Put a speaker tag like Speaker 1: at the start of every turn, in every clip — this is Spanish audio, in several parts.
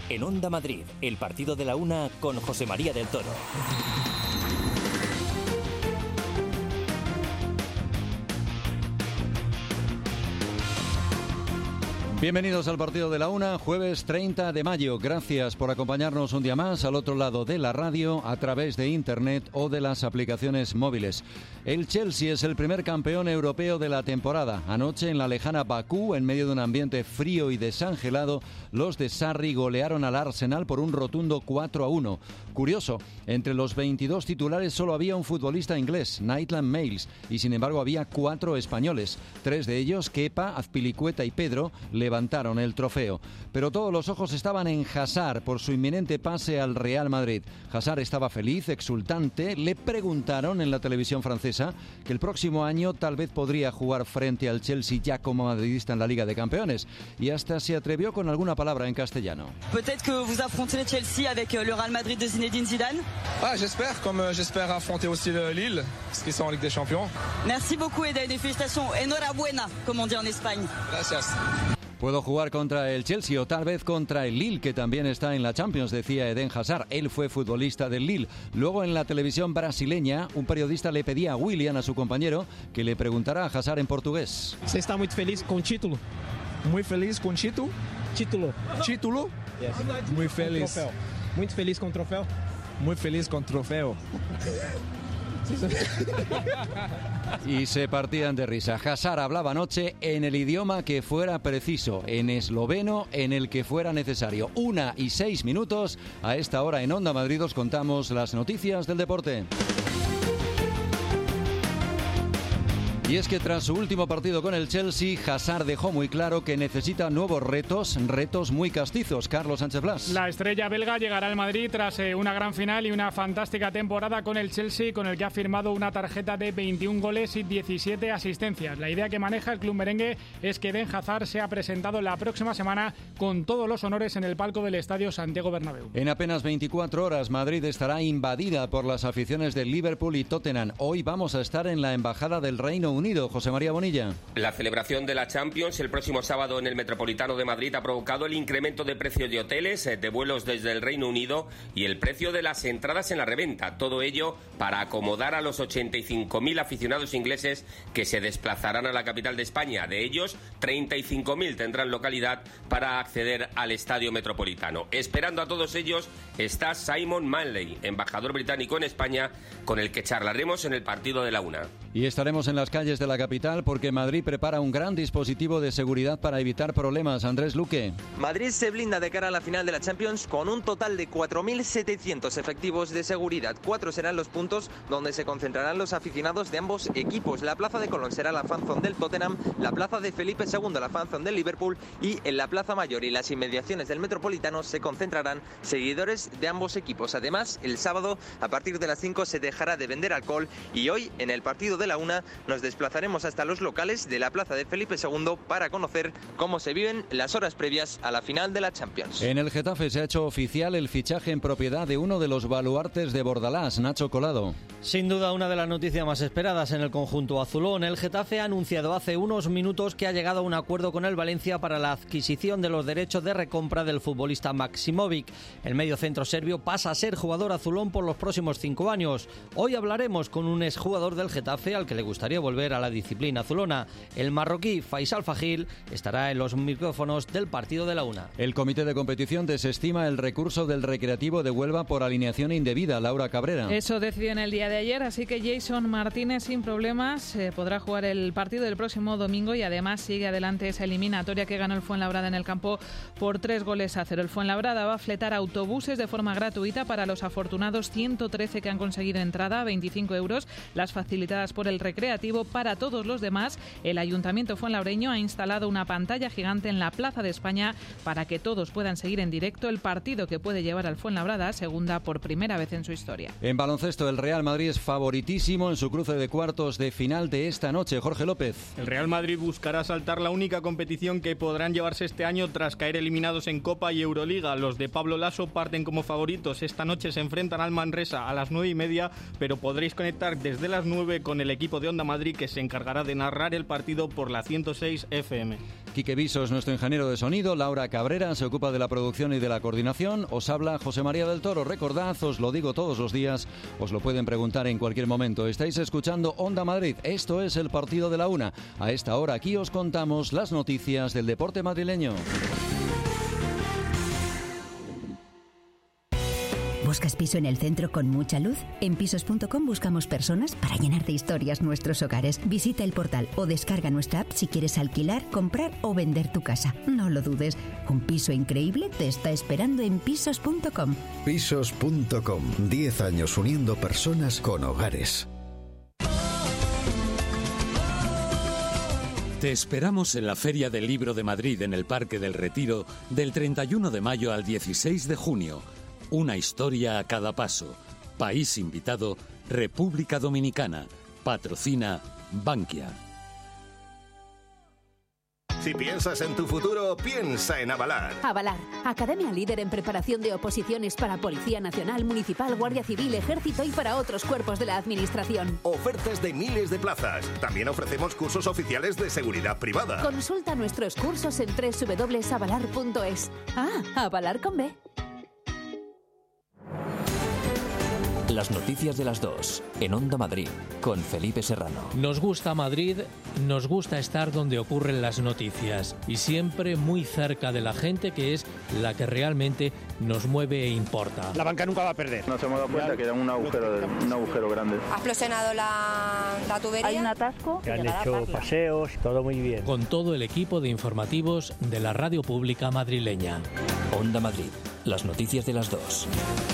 Speaker 1: En Onda Madrid, el partido de la una con José María del Toro.
Speaker 2: Bienvenidos al partido de la una, jueves 30 de mayo. Gracias por acompañarnos un día más al otro lado de la radio, a través de internet o de las aplicaciones móviles. El Chelsea es el primer campeón europeo de la temporada. Anoche en la lejana Bakú, en medio de un ambiente frío y desangelado, los de Sarri golearon al Arsenal por un rotundo 4-1. Curioso, entre los 22 titulares solo había un futbolista inglés, Maitland Niles, y sin embargo había 4 españoles. 3 de ellos, Kepa, Azpilicueta y Pedro, levantaron el trofeo. Pero todos los ojos estaban en Hazard por su inminente pase al Real Madrid. Hazard estaba feliz, exultante. Le preguntaron en la televisión francesa que el próximo año tal vez podría jugar frente al Chelsea ya como madridista en la Liga de Campeones. Y hasta se atrevió con alguna palabra en castellano.
Speaker 3: Peut-être que vous affrontez le Chelsea avec le Real Madrid de Zinedine Zidane.
Speaker 4: Ah, j'espère, comme j'espère affronter aussi le Lille, parce qu'ils sont en Ligue des Champions.
Speaker 3: Merci beaucoup Eden et félicitations. Enhorabuena, comme on dit en Espagne.
Speaker 4: Gracias.
Speaker 2: Puedo jugar contra el Chelsea o tal vez contra el Lille, que también está en la Champions, decía Eden Hazard. Él fue futbolista del Lille. Luego en la televisión brasileña, un periodista le pedía a William, a su compañero, que le preguntara a Hazard en portugués.
Speaker 5: ¿Você está muy feliz con el título?
Speaker 4: Muy feliz con título.
Speaker 5: Título.
Speaker 4: Título?
Speaker 5: Yes.
Speaker 4: Muy feliz.
Speaker 5: Muy feliz con el trofeo.
Speaker 4: Muy feliz con trofeo.
Speaker 2: Y se partían de risa. Hazard hablaba anoche en el idioma que fuera preciso, en esloveno, en el que fuera necesario. 1:06. A esta hora en Onda Madrid os contamos las noticias del deporte. Y es que tras su último partido con el Chelsea, Hazard dejó muy claro que necesita nuevos retos muy castizos. Carlos Sánchez Blas.
Speaker 6: La estrella belga llegará al Madrid tras una gran final y una fantástica temporada con el Chelsea, con el que ha firmado una tarjeta de 21 goles y 17 asistencias. La idea que maneja el club merengue es que Eden Hazard sea presentado la próxima semana con todos los honores en el palco del Estadio Santiago Bernabéu.
Speaker 2: En apenas 24 horas, Madrid estará invadida por las aficiones del Liverpool y Tottenham. Hoy vamos a estar en la Embajada del Reino Unido. José María Bonilla.
Speaker 7: La celebración de la Champions el próximo sábado en el Metropolitano de Madrid ha provocado el incremento de precios de hoteles, de vuelos desde el Reino Unido y el precio de las entradas en la reventa. Todo ello para acomodar a los 85.000 aficionados ingleses que se desplazarán a la capital de España. De ellos, 35.000 tendrán localidad para acceder al Estadio Metropolitano. Esperando a todos ellos está Simon Manley, embajador británico en España, con el que charlaremos en el partido de la una.
Speaker 2: Y estaremos en las calles de la capital porque Madrid prepara un gran dispositivo de seguridad para evitar problemas. Andrés Luque.
Speaker 8: Madrid se blinda de cara a la final de la Champions con un total de 4.700 efectivos de seguridad. 4 serán los puntos donde se concentrarán los aficionados de ambos equipos. La plaza de Colón será la fanzone del Tottenham, la plaza de Felipe II la fanzone del Liverpool y en la Plaza Mayor y las inmediaciones del Metropolitano se concentrarán seguidores de ambos equipos. Además, el sábado a partir de las 5 se dejará de vender alcohol y hoy en el partido de la una nos desplazaremos hasta los locales de la plaza de Felipe II para conocer cómo se viven las horas previas a la final de la Champions.
Speaker 2: En el Getafe se ha hecho oficial el fichaje en propiedad de uno de los baluartes de Bordalás, Nacho Colado.
Speaker 9: Sin duda una de las noticias más esperadas en el conjunto azulón. El Getafe ha anunciado hace unos minutos que ha llegado a un acuerdo con el Valencia para la adquisición de los derechos de recompra del futbolista Maksimovic. El mediocentro serbio pasa a ser jugador azulón por los próximos 5 años. Hoy hablaremos con un exjugador del Getafe al que le gustaría volver a la disciplina azulona. El marroquí Faisal Fajil estará en los micrófonos del partido de la una.
Speaker 2: El comité de competición desestima el recurso del Recreativo de Huelva por alineación indebida. Laura Cabrera.
Speaker 10: Eso decidió en el día de ayer, así que Jason Martínez sin problemas podrá jugar el partido del próximo domingo y además sigue adelante esa eliminatoria que ganó el Fuenlabrada en el campo por 3-0. El Fuenlabrada va a fletar autobuses de forma gratuita para los afortunados 113 que han conseguido entrada, 25 euros, las facilitadas por el Recreativo. Para todos los demás, el Ayuntamiento fuenlabreño ha instalado una pantalla gigante en la Plaza de España para que todos puedan seguir en directo el partido que puede llevar al Fuenlabrada a segunda por primera vez en su historia.
Speaker 2: En baloncesto, el Real Madrid es favoritísimo en su cruce de cuartos de final de esta noche. Jorge López.
Speaker 11: El Real Madrid buscará saltar la única competición que podrán llevarse este año tras caer eliminados en Copa y Euroliga. Los de Pablo Lasso parten como favoritos. Esta noche se enfrentan al Manresa a las 9:30, pero podréis conectar desde las 9 con el equipo de Onda Madrid, que se encargará de narrar el partido por la 106 FM.
Speaker 2: Quique Viso es nuestro ingeniero de sonido, Laura Cabrera se ocupa de la producción y de la coordinación. Os habla José María del Toro. Recordad, os lo digo todos los días, os lo pueden preguntar en cualquier momento. Estáis escuchando Onda Madrid, esto es el partido de la una. A esta hora aquí os contamos las noticias del deporte madrileño.
Speaker 12: ¿Buscas piso en el centro con mucha luz? En Pisos.com buscamos personas para llenar de historias nuestros hogares. Visita el portal o descarga nuestra app si quieres alquilar, comprar o vender tu casa. No lo dudes, un piso increíble te está esperando en Pisos.com.
Speaker 13: Pisos.com, 10 años uniendo personas con hogares.
Speaker 14: Te esperamos en la Feria del Libro de Madrid en el Parque del Retiro del 31 de mayo al 16 de junio. Una historia a cada paso. País invitado, República Dominicana. Patrocina Bankia.
Speaker 15: Si piensas en tu futuro, piensa en Avalar.
Speaker 16: Avalar, academia líder en preparación de oposiciones para Policía Nacional, Municipal, Guardia Civil, Ejército y para otros cuerpos de la Administración.
Speaker 15: Ofertas de miles de plazas. También ofrecemos cursos oficiales de seguridad privada.
Speaker 16: Consulta nuestros cursos en www.avalar.es. Avalar con B.
Speaker 1: Las noticias de las 2 en Onda Madrid con Felipe Serrano.
Speaker 17: Nos gusta Madrid, nos gusta estar donde ocurren las noticias y siempre muy cerca de la gente, que es la que realmente nos mueve e importa.
Speaker 18: La banca nunca va a perder.
Speaker 19: Nos hemos dado cuenta que era un agujero grande.
Speaker 20: Ha explosionado la tubería.
Speaker 21: Hay un atasco.
Speaker 18: Se han hecho paseos, todo muy bien.
Speaker 17: Con todo el equipo de informativos de la Radio Pública madrileña.
Speaker 1: Onda Madrid, las noticias de las 2.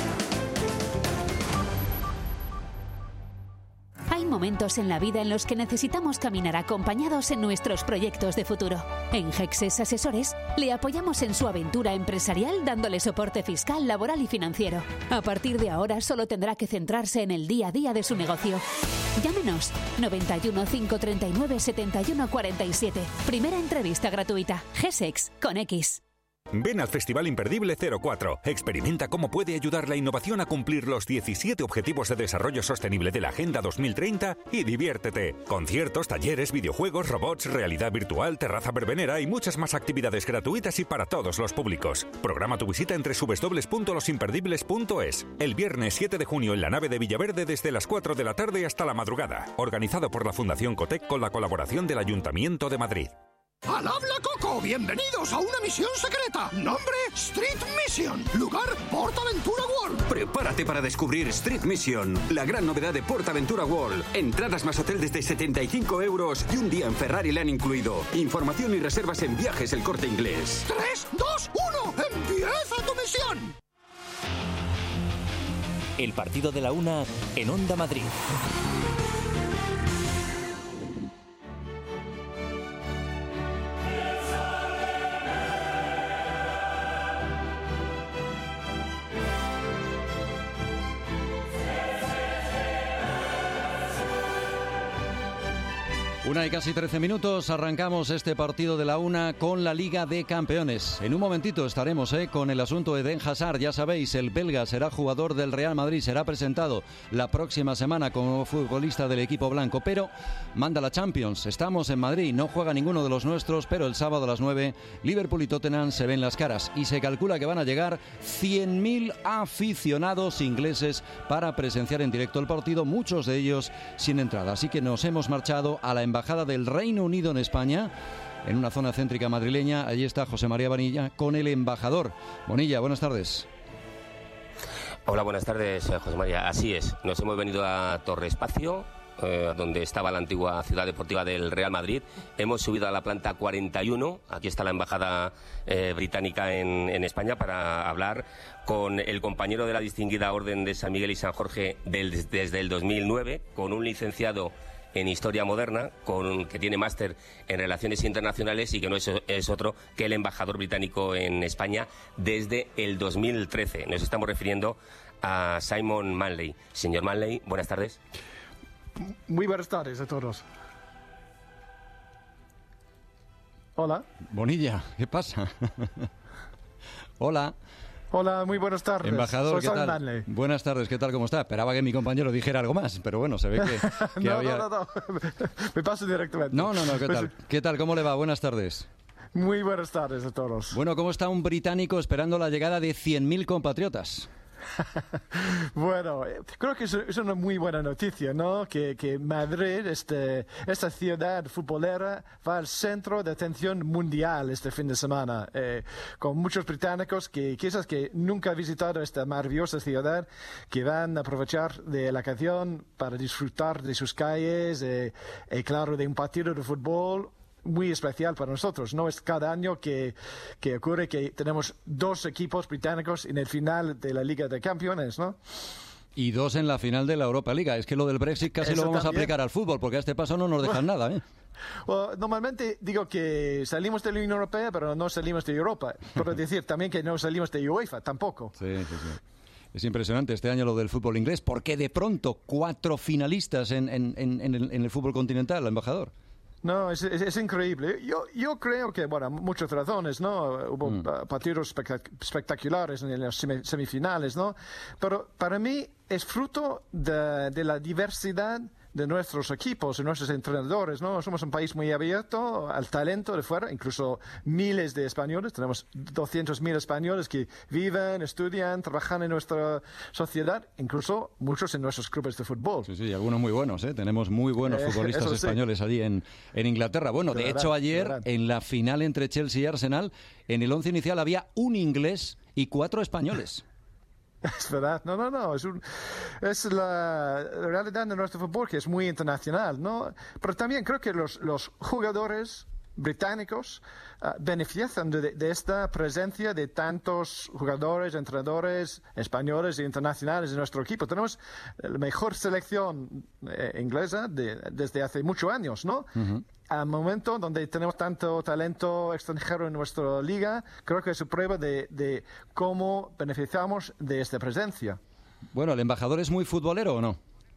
Speaker 16: Hay momentos en la vida en los que necesitamos caminar acompañados en nuestros proyectos de futuro. En Gexes Asesores le apoyamos en su aventura empresarial dándole soporte fiscal, laboral y financiero. A partir de ahora solo tendrá que centrarse en el día a día de su negocio. Llámenos 91 539 71 47. Primera entrevista gratuita. Gesex con X.
Speaker 22: Ven al Festival Imperdible 04. Experimenta cómo puede ayudar la innovación a cumplir los 17 Objetivos de Desarrollo Sostenible de la Agenda 2030 y diviértete. Conciertos, talleres, videojuegos, robots, realidad virtual, terraza verbenera y muchas más actividades gratuitas y para todos los públicos. Programa tu visita en www.losimperdibles.es. El viernes 7 de junio en la nave de Villaverde desde las 4 de la tarde hasta la madrugada. Organizado por la Fundación Cotec con la colaboración del Ayuntamiento de Madrid.
Speaker 23: ¡Al habla Coco! ¡Bienvenidos a una misión secreta! Nombre, Street Mission. Lugar, PortAventura World.
Speaker 24: Prepárate para descubrir Street Mission, la gran novedad de PortAventura World. Entradas más hotel desde 75 € y un día en Ferrari le han incluido. Información y reservas en Viajes El Corte Inglés.
Speaker 23: 3, 2, 1. ¡Empieza tu misión!
Speaker 1: El partido de la una en Onda Madrid.
Speaker 2: Una y casi 13 minutos, arrancamos este partido de la una con la Liga de Campeones. En un momentito estaremos con el asunto de Eden Hazard. Ya sabéis, el belga será jugador del Real Madrid, será presentado la próxima semana como futbolista del equipo blanco, pero manda la Champions. Estamos en Madrid, no juega ninguno de los nuestros, pero el sábado a las 9, Liverpool y Tottenham se ven las caras y se calcula que van a llegar 100.000 aficionados ingleses para presenciar en directo el partido, muchos de ellos sin entrada. Así que nos hemos marchado a la Embajada del Reino Unido en España, en una zona céntrica madrileña. Allí está José María Bonilla con el embajador. Bonilla, buenas tardes.
Speaker 7: Hola, buenas tardes, José María. Así es, nos hemos venido a Torre Espacio, donde estaba la antigua ciudad deportiva del Real Madrid. Hemos subido a la planta 41, aquí está la embajada británica en España, para hablar con el compañero de la distinguida Orden de San Miguel y San Jorge desde el 2009, con un licenciado en Historia Moderna, que tiene máster en Relaciones Internacionales y que no es otro que el embajador británico en España desde el 2013. Nos estamos refiriendo a Simon Manley. Señor Manley, buenas tardes.
Speaker 25: Muy buenas tardes a todos. Hola.
Speaker 2: Bonilla, ¿qué pasa? Hola.
Speaker 25: Hola, muy buenas tardes.
Speaker 2: Embajador,
Speaker 25: Soy
Speaker 2: ¿qué tal?
Speaker 25: Manley.
Speaker 2: Buenas tardes, ¿qué tal? ¿Cómo está? Esperaba que mi compañero dijera algo más, pero bueno, se ve que
Speaker 25: no,
Speaker 2: había...
Speaker 25: no. Me paso directamente.
Speaker 2: No, ¿qué tal? ¿Qué tal? ¿Cómo le va? Buenas tardes.
Speaker 25: Muy buenas tardes a todos.
Speaker 2: Bueno, ¿cómo está un británico esperando la llegada de 100.000 compatriotas?
Speaker 25: Bueno, creo que es una muy buena noticia, ¿no? Que Madrid, esta ciudad futbolera, va al centro de atención mundial este fin de semana, con muchos británicos que quizás que nunca han visitado esta maravillosa ciudad, que van a aprovechar de la ocasión para disfrutar de sus calles, y claro, de un partido de fútbol muy especial para nosotros. No es cada año que ocurre que tenemos 2 equipos británicos en el final de la Liga de Campeones, ¿no?
Speaker 2: Y 2 en la final de la Europa Liga. Es que lo del Brexit casi
Speaker 25: Eso
Speaker 2: lo vamos
Speaker 25: también.
Speaker 2: a aplicar al fútbol, porque a este paso no nos dejan nada, ¿eh?
Speaker 25: Well, normalmente digo que salimos de la Unión Europea, pero no salimos de Europa. Por decir también que no salimos de UEFA, tampoco.
Speaker 2: Sí. Es impresionante este año lo del fútbol inglés, porque de pronto 4 finalistas en el fútbol continental, embajador.
Speaker 25: No, es increíble. Yo creo que, bueno, muchas razones, ¿no? Hubo partidos espectaculares en las semifinales, ¿no? Pero para mí es fruto de la diversidad de nuestros equipos y nuestros entrenadores, ¿no? Somos un país muy abierto al talento de fuera, incluso miles de españoles, tenemos 200.000 españoles que viven, estudian, trabajan en nuestra sociedad, incluso muchos en nuestros clubes de fútbol.
Speaker 2: Sí, algunos muy buenos, ¿eh? Tenemos muy buenos futbolistas españoles allí en Inglaterra. Bueno, de hecho ayer, en la final entre Chelsea y Arsenal, en el 11 inicial había un inglés y 4 españoles.
Speaker 25: Es verdad, no, es la realidad de nuestro fútbol, que es muy internacional, ¿no? Pero también creo que los jugadores británicos benefician de esta presencia de tantos jugadores, entrenadores españoles e internacionales en nuestro equipo. Tenemos la mejor selección inglesa desde hace muchos años, ¿no? Al momento donde tenemos tanto talento extranjero en nuestra liga, creo que es prueba de cómo beneficiamos de esta presencia.
Speaker 2: Bueno, ¿el embajador es muy futbolero o no?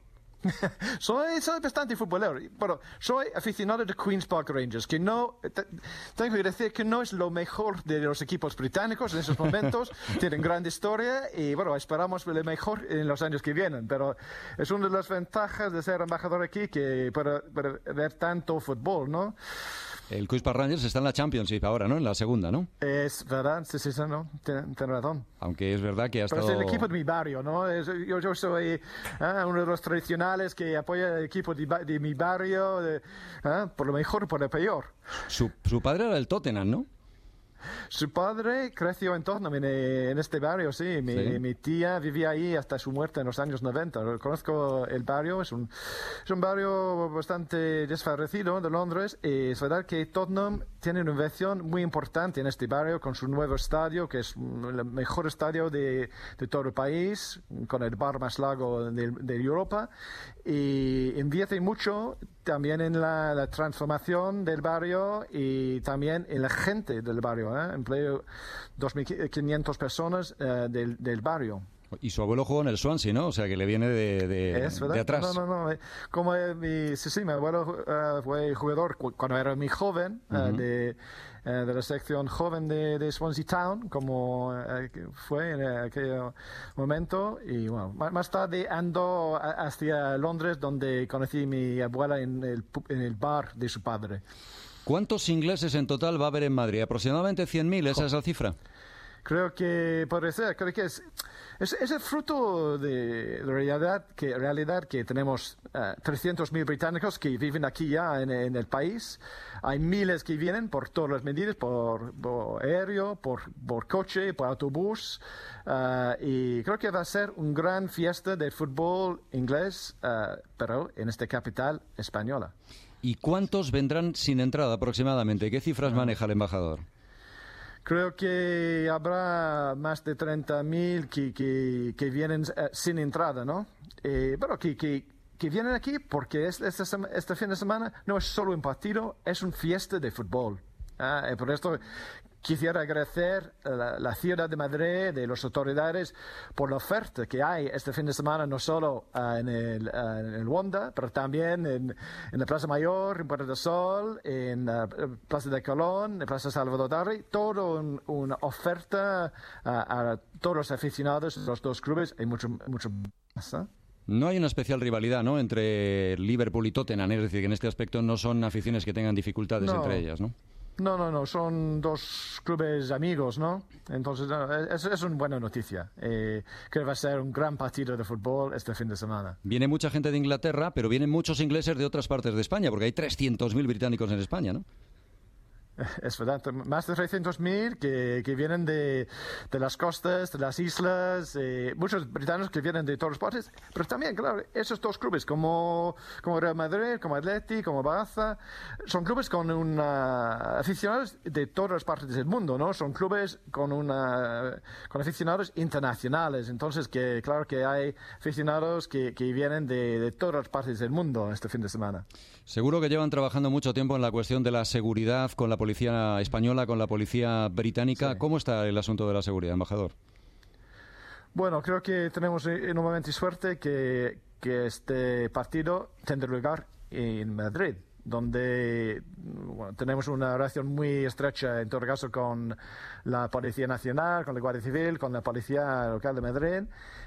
Speaker 25: Soy bastante futbolero, pero soy aficionado de Queen's Park Rangers, que no, tengo que decir que no es lo mejor de los equipos británicos en esos momentos. Tienen gran historia y, bueno, esperamos lo mejor en los años que vienen, pero es una de las ventajas de ser embajador aquí, que para ver tanto fútbol, ¿no?
Speaker 2: El Queen's Park Rangers está en la Championship ahora, ¿no? En la segunda, ¿no?
Speaker 25: Es verdad, sí, no, tiene razón.
Speaker 2: Aunque es verdad que ha estado...
Speaker 25: Pero es el equipo de mi barrio, ¿no? Yo soy uno de los tradicionales que apoya el equipo de mi barrio, por lo mejor, por lo peor.
Speaker 2: Su padre era el Tottenham, ¿no?
Speaker 25: Su padre creció en Tottenham, en este barrio, sí. Mi tía vivía ahí hasta su muerte en los años 90. Conozco el barrio, es un barrio bastante desfavorecido de Londres. Y es verdad que Tottenham tiene una inversión muy importante en este barrio con su nuevo estadio, que es el mejor estadio de todo el país, con el bar más largo de Europa. Y invierte mucho también en la transformación del barrio y también en la gente del barrio. Empleo 2.500 personas del barrio.
Speaker 2: Y su abuelo jugó en el Swansea, ¿no? O sea, que le viene de atrás.
Speaker 25: No. Como mi abuelo fue jugador cuando era muy joven, de la sección joven de Swansea Town, como fue en aquel momento. Y bueno, más tarde ando hacia Londres, donde conocí a mi abuela en el bar de su padre.
Speaker 2: ¿Cuántos ingleses en total va a haber en Madrid? ¿Aproximadamente 100.000? ¿Esa es la cifra?
Speaker 25: Creo que puede ser, creo que es el fruto de realidad que tenemos 300.000 británicos que viven aquí ya en el país. Hay miles que vienen por todas las medidas, por aéreo, por coche, por autobús. Y creo que va a ser una gran fiesta de fútbol inglés, pero en esta capital española.
Speaker 2: ¿Y cuántos vendrán sin entrada aproximadamente? ¿Qué cifras maneja el embajador?
Speaker 25: Creo que habrá más de 30.000 que vienen sin entrada, ¿no? Pero que vienen aquí porque este fin de semana no es solo un partido, es una fiesta de fútbol. Por esto quisiera agradecer a la ciudad de Madrid, de las autoridades, por la oferta que hay este fin de semana, no solo en el Wanda, pero también en la Plaza Mayor, en Puerta del Sol, en la Plaza de Colón, en Plaza Salvador Dalí, todo una oferta a todos los aficionados de los dos clubes y mucho más, ¿eh?
Speaker 2: No hay una especial rivalidad, ¿no?, entre Liverpool y Tottenham, es decir, que en este aspecto no son aficiones que tengan dificultades entre ellas, ¿no?
Speaker 25: No, son dos clubes amigos, ¿no? Entonces, es una buena noticia. Creo que va a ser un gran partido de fútbol este fin de semana.
Speaker 2: Viene mucha gente de Inglaterra, pero vienen muchos ingleses de otras partes de España, porque hay 300.000 británicos en España, ¿no?
Speaker 25: Es verdad, más de 300.000 que vienen de las costas, de las islas, muchos británicos que vienen de todas partes, pero también, claro, esos dos clubes como Real Madrid, como Atleti, como Barça, son clubes con aficionados de todas las partes del mundo, ¿no? Son clubes con aficionados internacionales, entonces claro que hay aficionados que vienen de todas las partes del mundo este fin de semana.
Speaker 2: Seguro que llevan trabajando mucho tiempo en la cuestión de la seguridad con la policía española, con la policía británica. Sí. ¿Cómo está el asunto de la seguridad, embajador?
Speaker 25: Bueno, creo que tenemos enormemente suerte que este partido tendrá lugar en Madrid, donde tenemos una relación muy estrecha, en todo caso, con la Policía Nacional, con la Guardia Civil, con la Policía Local de Madrid,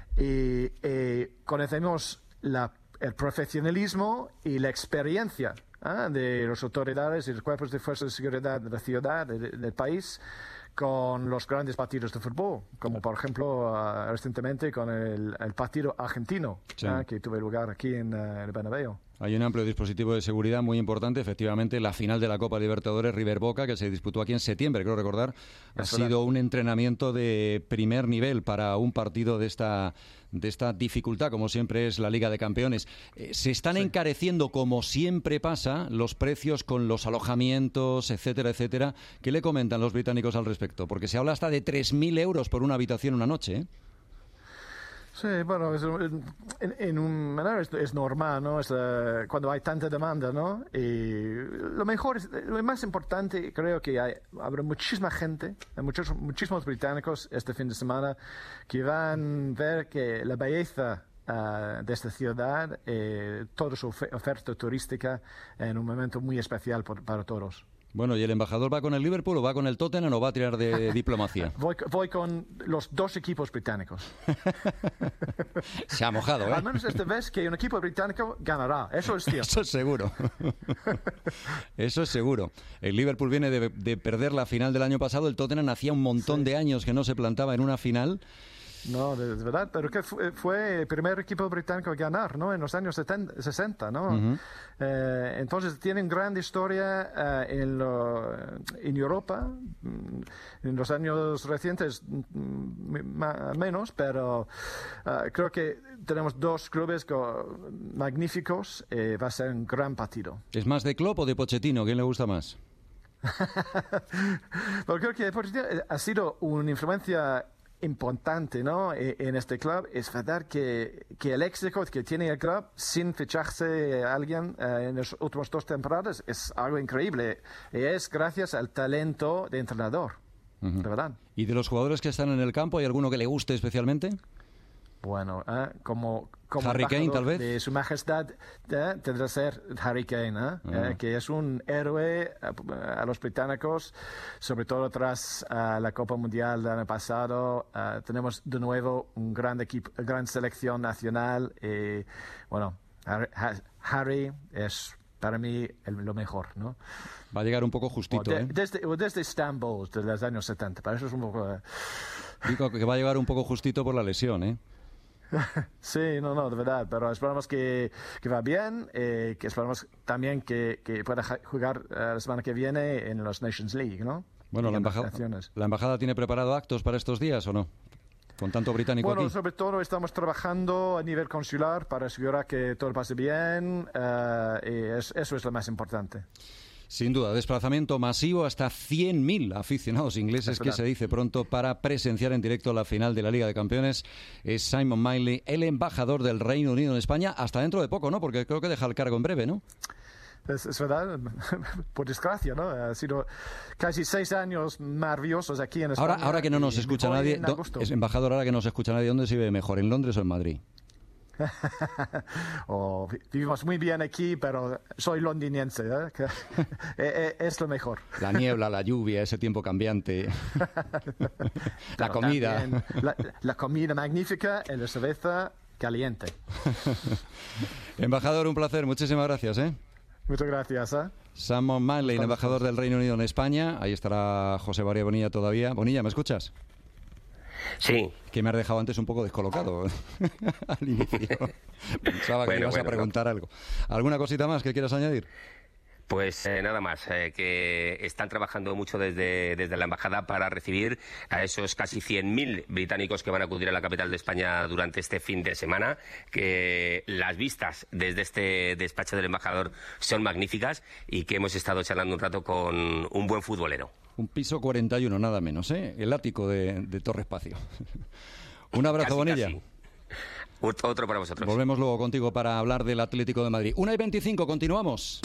Speaker 25: y conocemos el profesionalismo y la experiencia de las autoridades y los cuerpos de fuerzas de seguridad de la ciudad, del país, con los grandes partidos de fútbol, como por ejemplo recientemente con el partido argentino, sí, que tuvo lugar aquí en el Bernabéu.
Speaker 2: Hay un amplio dispositivo de seguridad muy importante. Efectivamente, la final de la Copa Libertadores River Boca, que se disputó aquí en septiembre, creo recordar, ha sido un entrenamiento de primer nivel para un partido de esta dificultad, como siempre es la Liga de Campeones. Se están encareciendo, como siempre pasa, los precios con los alojamientos, etcétera, etcétera. ¿Qué le comentan los británicos al respecto? Porque se habla hasta de 3.000 euros por una habitación una noche, ¿eh?
Speaker 25: Sí, bueno, en un manera es normal, ¿no? Cuando hay tanta demanda, ¿no? Y lo más importante, creo que habrá muchísima gente, muchísimos británicos este fin de semana que van a ver que la belleza de esta ciudad, toda su oferta turística en un momento muy especial para todos.
Speaker 2: Bueno, ¿y el embajador va con el Liverpool o va con el Tottenham o va a tirar de diplomacia?
Speaker 25: Voy con los dos equipos británicos.
Speaker 2: Se ha mojado, ¿eh?
Speaker 25: Al menos esta vez que un equipo británico ganará, eso es cierto.
Speaker 2: Eso es seguro. Eso es seguro. El Liverpool viene de perder la final del año pasado, el Tottenham hacía un montón de años que no se plantaba en una final.
Speaker 25: No, de verdad, pero que fue el primer equipo británico a ganar, ¿no? En los años 60, ¿no? Uh-huh. Entonces tienen gran historia en Europa, en los años recientes menos, pero creo que tenemos dos clubes magníficos, va a ser un gran partido.
Speaker 2: ¿Es más de Klopp o de Pochettino? ¿Quién le gusta más?
Speaker 25: Pero creo que Pochettino ha sido una influencia importante, ¿no? En este club. Es verdad que el éxito que tiene el club sin ficharse a alguien en las últimas 2 temporadas es algo increíble, y es gracias al talento de entrenador, de verdad.
Speaker 2: ¿Y de los jugadores que están en el campo hay alguno que le guste especialmente?
Speaker 25: Bueno, como
Speaker 2: Harry Kane, tal vez.
Speaker 25: De Su Majestad tendrá que ser Harry Kane, que es un héroe a los británicos, sobre todo tras la Copa Mundial del año pasado. Tenemos de nuevo un gran equipo, gran selección nacional. Bueno, Harry es para mí lo mejor, ¿no?
Speaker 2: Va a llegar un poco justito,
Speaker 25: desde Istanbul, desde los años 70. Para eso es un poco...
Speaker 2: Digo que va a llegar un poco justito por la lesión, ¿eh?
Speaker 25: Sí, no, de verdad, pero esperamos que va bien, que esperamos también que pueda jugar la semana que viene en los Nations League, ¿no?
Speaker 2: Bueno, ¿la embajada tiene preparado actos para estos días o no? Con tanto británico aquí.
Speaker 25: Bueno, sobre todo estamos trabajando a nivel consular para asegurar que todo pase bien, y eso es lo más importante.
Speaker 2: Sin duda, desplazamiento masivo, hasta 100.000 aficionados ingleses, que se dice pronto, para presenciar en directo la final de la Liga de Campeones. Es Simon Miley, el embajador del Reino Unido en España, hasta dentro de poco, ¿no? Porque creo que deja el cargo en breve, ¿no?
Speaker 25: Es verdad, por desgracia, ¿no? Ha sido casi 6 años maravillosos aquí en España.
Speaker 2: Ahora que no nos escucha nadie, embajador, ahora que no se escucha nadie, ¿dónde se vive mejor, en Londres o en Madrid?
Speaker 25: Vivimos muy bien aquí, pero soy londinense, ¿eh? Es lo mejor.
Speaker 2: La niebla, la lluvia, ese tiempo cambiante, la comida.
Speaker 25: La comida magnífica y la cerveza caliente.
Speaker 2: Embajador, un placer, muchísimas gracias, ¿eh?
Speaker 25: Muchas gracias.
Speaker 2: Simon Manley, embajador del Reino Unido en España. Ahí estará José María Bonilla todavía. Bonilla, ¿me escuchas?
Speaker 7: Sí.
Speaker 2: Que me has dejado antes un poco descolocado al inicio. Pensaba que ibas a preguntar algo. ¿Alguna cosita más que quieras añadir?
Speaker 7: Pues nada más, que están trabajando mucho desde la embajada para recibir a esos casi 100.000 británicos que van a acudir a la capital de España durante este fin de semana, que las vistas desde este despacho del embajador son magníficas y que hemos estado charlando un rato con un buen futbolero.
Speaker 2: Un piso 41, nada menos, ¿eh? El ático de Torre Espacio. Un abrazo, Bonilla.
Speaker 7: Casi. Otro para vosotros.
Speaker 2: Volvemos luego contigo para hablar del Atlético de Madrid. 1:25, continuamos.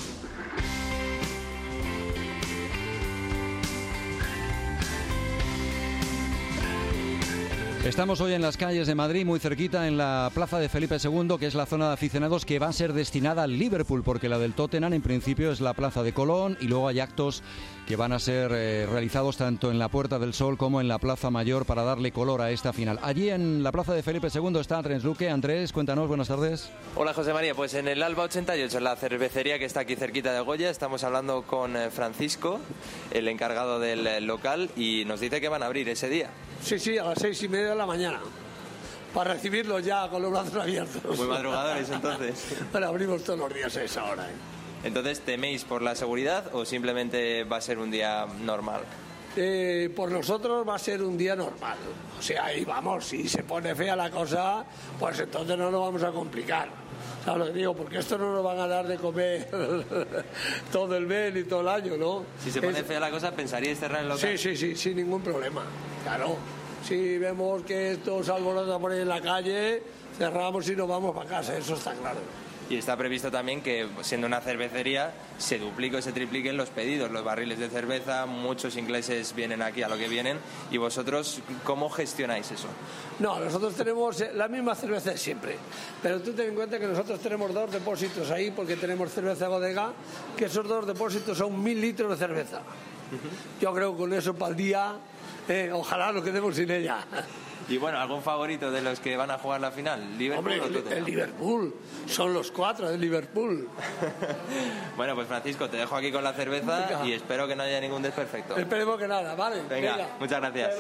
Speaker 2: Estamos hoy en las calles de Madrid, muy cerquita, en la plaza de Felipe II, que es la zona de aficionados que va a ser destinada al Liverpool, porque la del Tottenham en principio es la plaza de Colón, y luego hay actos que van a ser realizados tanto en la Puerta del Sol como en la Plaza Mayor para darle color a esta final. Allí en la plaza de Felipe II está Andrés Luque. Andrés, cuéntanos, buenas tardes.
Speaker 8: Hola José María, pues en el Alba 88, en la cervecería que está aquí cerquita de Goya, estamos hablando con Francisco, el encargado del local, y nos dice que van a abrir ese día.
Speaker 3: Sí, a las 6:30 de la mañana, para recibirlos ya con los brazos abiertos.
Speaker 8: Muy madrugadores, entonces.
Speaker 3: Bueno, abrimos todos los días a esa hora.
Speaker 8: Entonces, ¿teméis por la seguridad o simplemente va a ser un día normal?
Speaker 3: Por nosotros va a ser un día normal. O sea, ahí vamos, si se pone fea la cosa, pues entonces no nos vamos a complicar. ¿Sabes lo que digo? Porque esto no nos van a dar de comer todo el mes y todo el año, ¿no?
Speaker 8: Si se pone fea la cosa, ¿pensaríais cerrar el local?
Speaker 3: Sí, sin ningún problema. Claro. Si vemos que esto se alborota por ahí en la calle, cerramos y nos vamos para casa, eso está claro.
Speaker 8: Y está previsto también que, siendo una cervecería, se duplique o se tripliquen los pedidos, los barriles de cerveza. Muchos ingleses vienen aquí a lo que vienen. ¿Y vosotros cómo gestionáis eso?
Speaker 3: No, nosotros tenemos la misma cerveza de siempre. Pero tú ten en cuenta que nosotros tenemos 2 depósitos ahí, porque tenemos cerveza bodega, que esos 2 depósitos son 1.000 litros de cerveza. Yo creo que con eso para el día, ojalá nos quedemos sin ella.
Speaker 8: Y bueno, ¿algún favorito de los que van a jugar la final? ¿Liverpool o Tottenham?
Speaker 3: El Liverpool, son los 4 del Liverpool.
Speaker 8: Bueno, pues Francisco, te dejo aquí con la cerveza. Venga. Y espero que no haya ningún desperfecto.
Speaker 3: Esperemos que nada, ¿vale?
Speaker 8: Venga. Muchas gracias.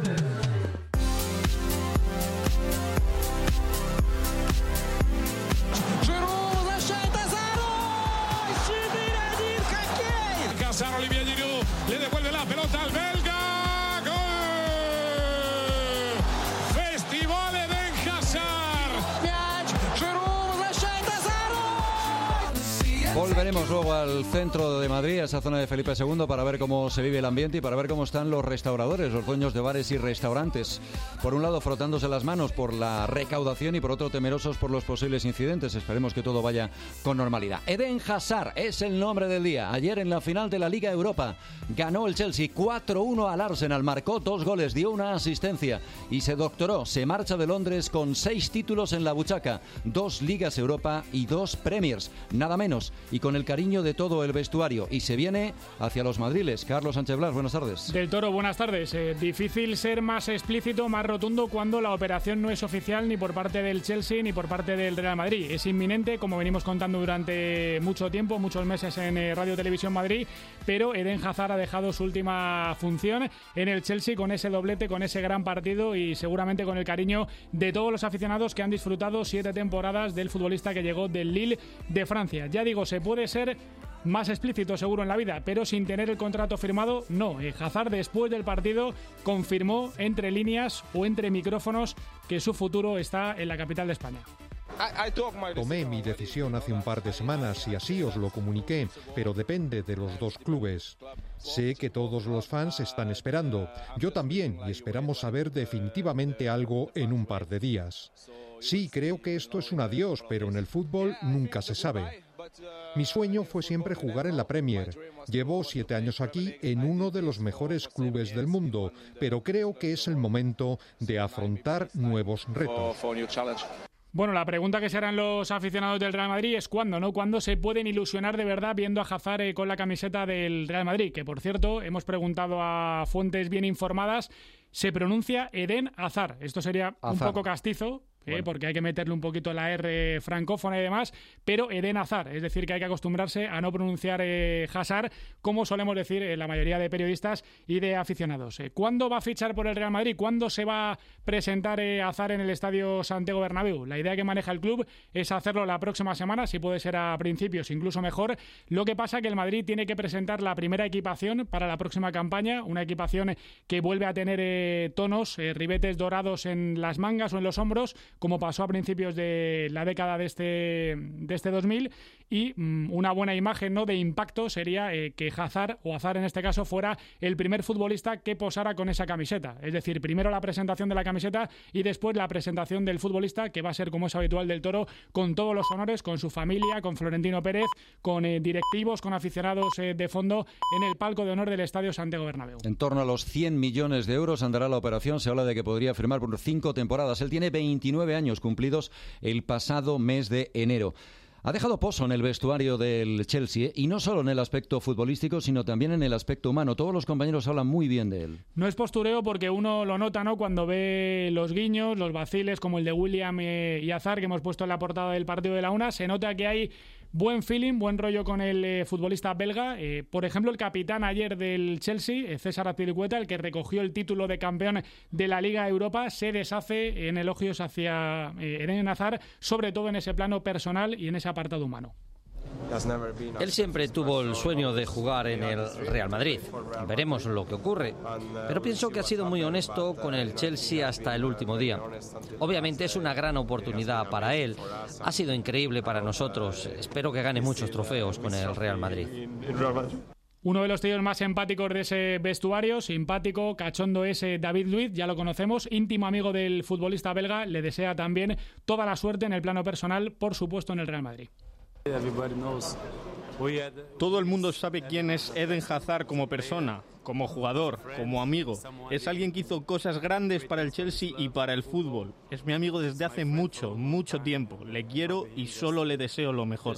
Speaker 4: Olivier Giroud le devuelve la pelota al belga.
Speaker 2: Volveremos luego al centro de Madrid, a esa zona de Felipe II, para ver cómo se vive el ambiente y para ver cómo están los restauradores, los dueños de bares y restaurantes. Por un lado, frotándose las manos por la recaudación y por otro, temerosos por los posibles incidentes. Esperemos que todo vaya con normalidad. Eden Hazard es el nombre del día. Ayer en la final de la Liga Europa ganó el Chelsea 4-1 al Arsenal, marcó 2 goles, dio una asistencia y se doctoró. Se marcha de Londres con 6 títulos en la buchaca, 2 Ligas Europa y 2 Premiers, nada menos. Y con el cariño de todo el vestuario. Y se viene hacia los madriles. Carlos Sánchez Blas, buenas tardes.
Speaker 5: Del Toro, buenas tardes. Difícil ser más explícito, más rotundo cuando la operación no es oficial ni por parte del Chelsea ni por parte del Real Madrid. Es inminente, como venimos contando durante mucho tiempo, muchos meses en Radio Televisión Madrid, pero Eden Hazard ha dejado su última función en el Chelsea con ese doblete, con ese gran partido y seguramente con el cariño de todos los aficionados que han disfrutado 7 temporadas del futbolista que llegó del Lille de Francia. Ya digo, se puede ser más explícito seguro en la vida, pero sin tener el contrato firmado, no. Hazard, después del partido, confirmó entre líneas o entre micrófonos que su futuro está en la capital de España.
Speaker 6: Tomé mi decisión hace un par de semanas y así os lo comuniqué, pero depende de los 2 clubes. Sé que todos los fans están esperando, yo también, y esperamos saber definitivamente algo en un par de días. Sí, creo que esto es un adiós, pero en el fútbol nunca se sabe. Mi sueño fue siempre jugar en la Premier. Llevo 7 años aquí en uno de los mejores clubes del mundo, pero creo que es el momento de afrontar nuevos retos.
Speaker 5: Bueno, la pregunta que se harán los aficionados del Real Madrid es ¿cuándo, no? ¿Cuándo se pueden ilusionar de verdad viendo a Hazard con la camiseta del Real Madrid? Que, por cierto, hemos preguntado a fuentes bien informadas, se pronuncia Eden Hazard. Esto sería un poco castizo, porque hay que meterle un poquito la R francófona y demás, pero Eden Hazard, es decir, que hay que acostumbrarse a no pronunciar Hazard, como solemos decir la mayoría de periodistas y de aficionados. ¿Cuándo va a fichar por el Real Madrid? ¿Cuándo se va a presentar Hazard en el Estadio Santiago Bernabéu? La idea que maneja el club es hacerlo la próxima semana, si puede ser a principios, incluso mejor. Lo que pasa que el Madrid tiene que presentar la primera equipación para la próxima campaña, una equipación que vuelve a tener tonos, ribetes dorados en las mangas o en los hombros, como pasó a principios de la década de este 2000, y una buena imagen, ¿no?, de impacto sería que Hazard, o Hazard en este caso, fuera el primer futbolista que posara con esa camiseta. Es decir, primero la presentación de la camiseta y después la presentación del futbolista, que va a ser, como es habitual del Toro, con todos los honores, con su familia, con Florentino Pérez, con directivos, con aficionados de fondo en el palco de honor del Estadio Santiago Bernabéu.
Speaker 2: En torno a los 100 millones de euros andará la operación. Se habla de que podría firmar por 5 temporadas. Él tiene 29 años cumplidos el pasado mes de enero. Ha dejado pozo en el vestuario del Chelsea, y no solo en el aspecto futbolístico, sino también en el aspecto humano. Todos los compañeros hablan muy bien de él.
Speaker 5: No es postureo, porque uno lo nota, ¿no?, cuando ve los guiños, los vaciles, como el de William y Hazard, que hemos puesto en la portada del partido de la Una. Se nota que hay buen feeling, buen rollo con el futbolista belga. Por ejemplo, el capitán ayer del Chelsea, César Azpilicueta, el que recogió el título de campeón de la Liga Europa, se deshace en elogios hacia Eden Hazard, sobre todo en ese plano personal y en ese apartado humano.
Speaker 9: Él siempre tuvo el sueño de jugar en el Real Madrid. Veremos lo que ocurre. Pero pienso que ha sido muy honesto con el Chelsea hasta el último día. Obviamente es una gran oportunidad para él. Ha sido increíble para nosotros. Espero que gane muchos trofeos con el Real Madrid.
Speaker 5: Uno de los tíos más empáticos de ese vestuario, simpático, cachondo, es David Luiz, ya lo conocemos, íntimo amigo del futbolista belga. Le desea también toda la suerte en el plano personal, por supuesto, en el Real Madrid.
Speaker 10: Todo el mundo sabe quién es Eden Hazard como persona, como jugador, como amigo. Es alguien que hizo cosas grandes para el Chelsea y para el fútbol. Es mi amigo desde hace mucho, mucho tiempo. Le quiero y solo le deseo lo mejor.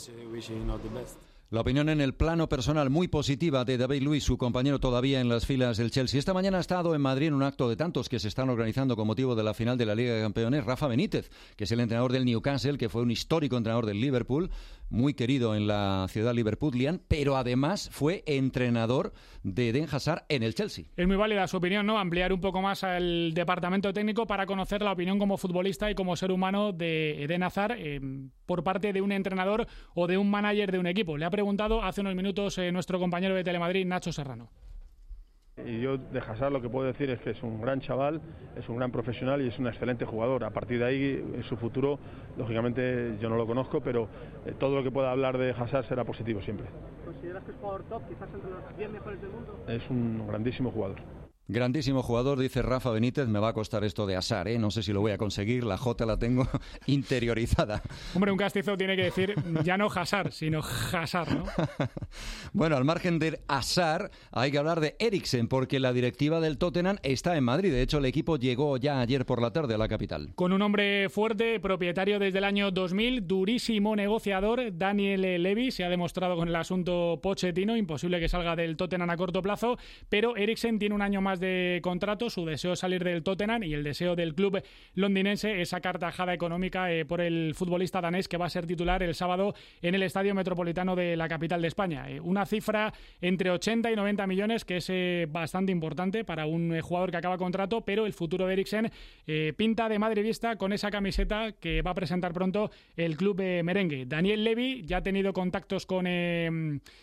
Speaker 2: La opinión en el plano personal muy positiva de David Luiz, su compañero todavía en las filas del Chelsea. Esta mañana ha estado en Madrid en un acto de tantos que se están organizando con motivo de la final de la Liga de Campeones, Rafa Benítez, que es el entrenador del Newcastle, que fue un histórico entrenador del Liverpool, muy querido en la ciudad liverpudlian, pero además fue entrenador de Eden Hazard en el Chelsea.
Speaker 5: Es muy válida su opinión, ¿no? Ampliar un poco más al departamento técnico para conocer la opinión como futbolista y como ser humano de Eden Hazard por parte de un entrenador o de un manager de un equipo. Le ha preguntado hace unos minutos nuestro compañero de Telemadrid, Nacho Serrano.
Speaker 25: Y yo de Hazard lo que puedo decir es que es un gran chaval, es un gran profesional y es un excelente jugador. A partir de ahí, en su futuro, lógicamente yo no lo conozco, pero todo lo que pueda hablar de Hazard será positivo siempre.
Speaker 11: ¿Consideras que es jugador top, quizás entre los 10 mejores del mundo?
Speaker 25: Es un grandísimo jugador.
Speaker 2: Grandísimo jugador, dice Rafa Benítez. Me va a costar esto de Hazard, ¿eh? No sé si lo voy a conseguir, la J la tengo interiorizada.
Speaker 5: Hombre, un castizo tiene que decir ya no Hazard, sino Hazard, ¿no?
Speaker 2: Bueno, al margen de Hazard, hay que hablar de Eriksen, porque la directiva del Tottenham está en Madrid. De hecho, el equipo llegó ya ayer por la tarde a la capital.
Speaker 5: Con un hombre fuerte, propietario desde el año 2000, durísimo negociador, Daniel Levy. Se ha demostrado con el asunto Pochettino, imposible que salga del Tottenham a corto plazo, pero Eriksen tiene un año más de contrato. Su deseo es salir del Tottenham y el deseo del club londinense es sacar tajada económica por el futbolista danés, que va a ser titular el sábado en el Estadio Metropolitano de la capital de España. Una cifra entre 80 y 90 millones, que es bastante importante para un jugador que acaba contrato, pero el futuro de Eriksen pinta de madridista con esa camiseta que va a presentar pronto el club merengue. Daniel Levy ya ha tenido contactos con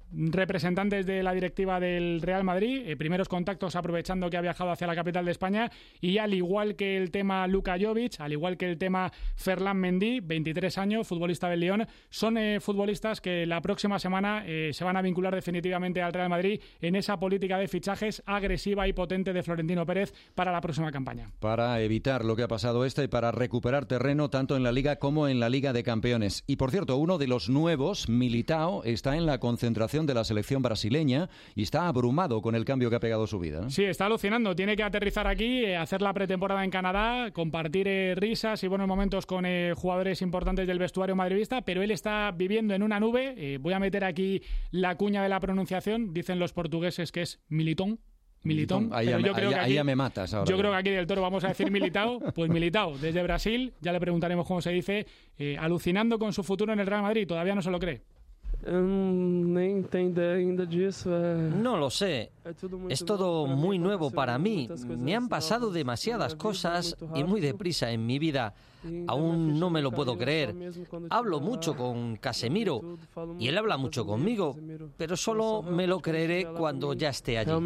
Speaker 5: representantes de la directiva del Real Madrid, primeros contactos aprovechando que ha viajado hacia la capital de España, y al igual que el tema Luka Jovic, al igual que el tema Ferland Mendy, 23 años, futbolista del Lyon, son futbolistas que la próxima semana se van a vincular definitivamente al Real Madrid en esa política de fichajes agresiva y potente de Florentino Pérez para la próxima campaña.
Speaker 2: Para evitar lo que ha pasado y para recuperar terreno tanto en la Liga como en la Liga de Campeones. Y por cierto, uno de los nuevos, Militao, está en la concentración de la selección brasileña y está abrumado con el cambio que ha pegado su vida, ¿eh?
Speaker 5: Sí, está alucinando. Tiene que aterrizar aquí, hacer la pretemporada en Canadá, compartir risas y buenos momentos con jugadores importantes del vestuario madridista, pero él está viviendo en una nube. Voy a meter aquí la cuña de la pronunciación. Dicen los portugueses que es Militón.
Speaker 2: Ahí ya me matas ahora.
Speaker 5: Yo creo que aquí del Toro vamos a decir Militao. Pues Militao, desde Brasil, ya le preguntaremos cómo se dice, alucinando con su futuro en el Real Madrid. Todavía no se lo cree.
Speaker 9: No lo sé. Es todo muy nuevo para mí. Me han pasado demasiadas cosas y muy deprisa en mi vida. Aún no me lo puedo creer. Hablo mucho con Casemiro y él habla mucho conmigo, pero solo me lo creeré cuando ya esté allí.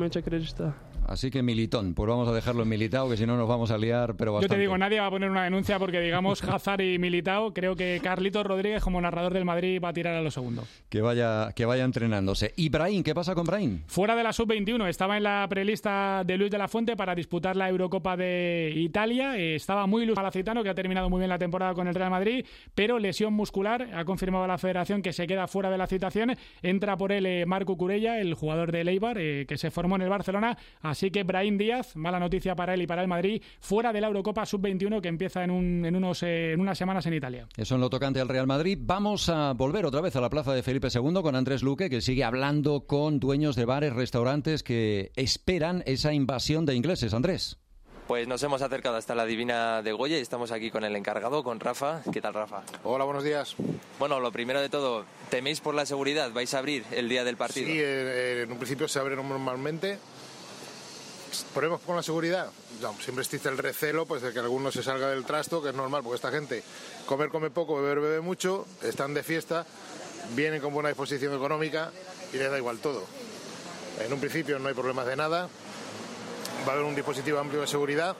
Speaker 2: Así que Militón, pues vamos a dejarlo en Militao, que si no nos vamos a liar, pero bastante.
Speaker 5: Yo te digo, nadie va a poner una denuncia porque digamos Hazard y Militao. Creo que Carlitos Rodríguez, como narrador del Madrid, va a tirar a lo segundo.
Speaker 2: Que vaya entrenándose. ¿Y Brahim? ¿Qué pasa con Brahim?
Speaker 5: Fuera de la sub-21, estaba en la prelista de Luis de la Fuente para disputar la Eurocopa de Italia. Estaba muy ilusionado Malacitano, que ha terminado muy bien la temporada con el Real Madrid, pero lesión muscular. Ha confirmado la federación que se queda fuera de la citación. Entra por él Marco Curella, el jugador del Eibar, que se formó en el Barcelona. Así que Brahim Díaz, mala noticia para él y para el Madrid, fuera de la Eurocopa sub-21 que empieza en unas semanas en Italia.
Speaker 2: Eso en lo tocante al Real Madrid. Vamos a volver otra vez a la plaza de Felipe II con Andrés Luque, que sigue hablando con dueños de bares, restaurantes que esperan esa invasión de ingleses. Andrés.
Speaker 8: Pues nos hemos acercado hasta la Divina de Goya y estamos aquí con el encargado, con Rafa. ¿Qué tal, Rafa?
Speaker 12: Hola, buenos días.
Speaker 8: Bueno, lo primero de todo, ¿teméis por la seguridad? ¿Vais a abrir el día del partido?
Speaker 12: Sí, en un principio se abre normalmente. ¿Ponemos con la seguridad? No, siempre existe el recelo pues, de que alguno se salga del trasto, que es normal, porque esta gente come poco, bebe mucho, están de fiesta, vienen con buena disposición económica y les da igual todo. En un principio no hay problemas de nada, va a haber un dispositivo amplio de seguridad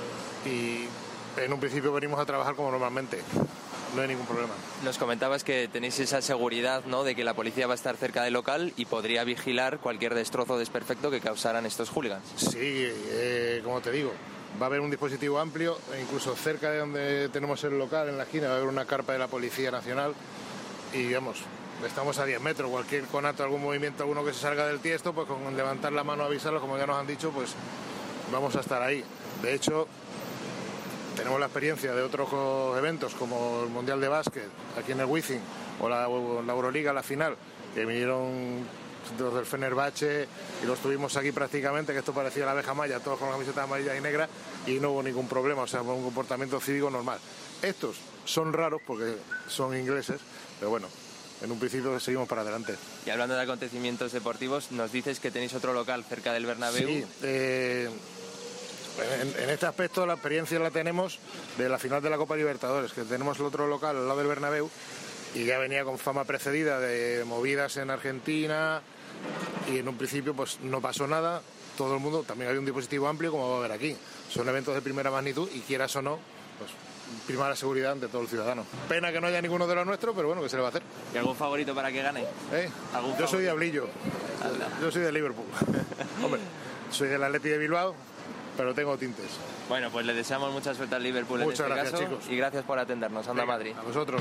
Speaker 12: y en un principio venimos a trabajar como normalmente. No hay ningún problema.
Speaker 8: Nos comentabas que tenéis esa seguridad, ¿no?, de que la policía va a estar cerca del local y podría vigilar cualquier destrozo o desperfecto que causaran estos hooligans.
Speaker 12: Sí, como te digo, va a haber un dispositivo amplio, e incluso cerca de donde tenemos el local, en la esquina, va a haber una carpa de la Policía Nacional y, vamos, estamos a 10 metros. Cualquier conato, algún movimiento, alguno que se salga del tiesto, pues con levantar la mano, avisarlo, como ya nos han dicho, pues vamos a estar ahí. De hecho, tenemos la experiencia de otros eventos como el Mundial de Básquet aquí en el Wizzing o la Euroliga, la final, que vinieron los del Fenerbahce y los tuvimos aquí prácticamente, que esto parecía la abeja maya, todos con la camiseta amarilla y negra, y no hubo ningún problema, o sea, fue un comportamiento cívico normal. Estos son raros porque son ingleses, pero bueno, en un principio seguimos para adelante.
Speaker 8: Y hablando de acontecimientos deportivos, nos dices que tenéis otro local cerca del Bernabéu.
Speaker 12: Sí, en este aspecto la experiencia la tenemos de la final de la Copa Libertadores, que tenemos el otro local al lado del Bernabéu y ya venía con fama precedida de movidas en Argentina y en un principio pues no pasó nada, todo el mundo, también había un dispositivo amplio como va a haber aquí, son eventos de primera magnitud y quieras o no, pues prima la seguridad ante todo el ciudadano. Pena que no haya ninguno de los nuestros, pero bueno, ¿qué se le va a hacer?
Speaker 8: ¿Y algún favorito para que gane?
Speaker 12: Yo soy diablillo, yo soy de Liverpool. Hombre, soy del Atleti de Bilbao, pero tengo tintes.
Speaker 8: Bueno, pues le deseamos mucha suerte al Liverpool.
Speaker 12: Muchas
Speaker 8: en este
Speaker 12: gracias,
Speaker 8: caso,
Speaker 12: chicos.
Speaker 8: Y gracias por atendernos. Anda, Madrid.
Speaker 12: A vosotros.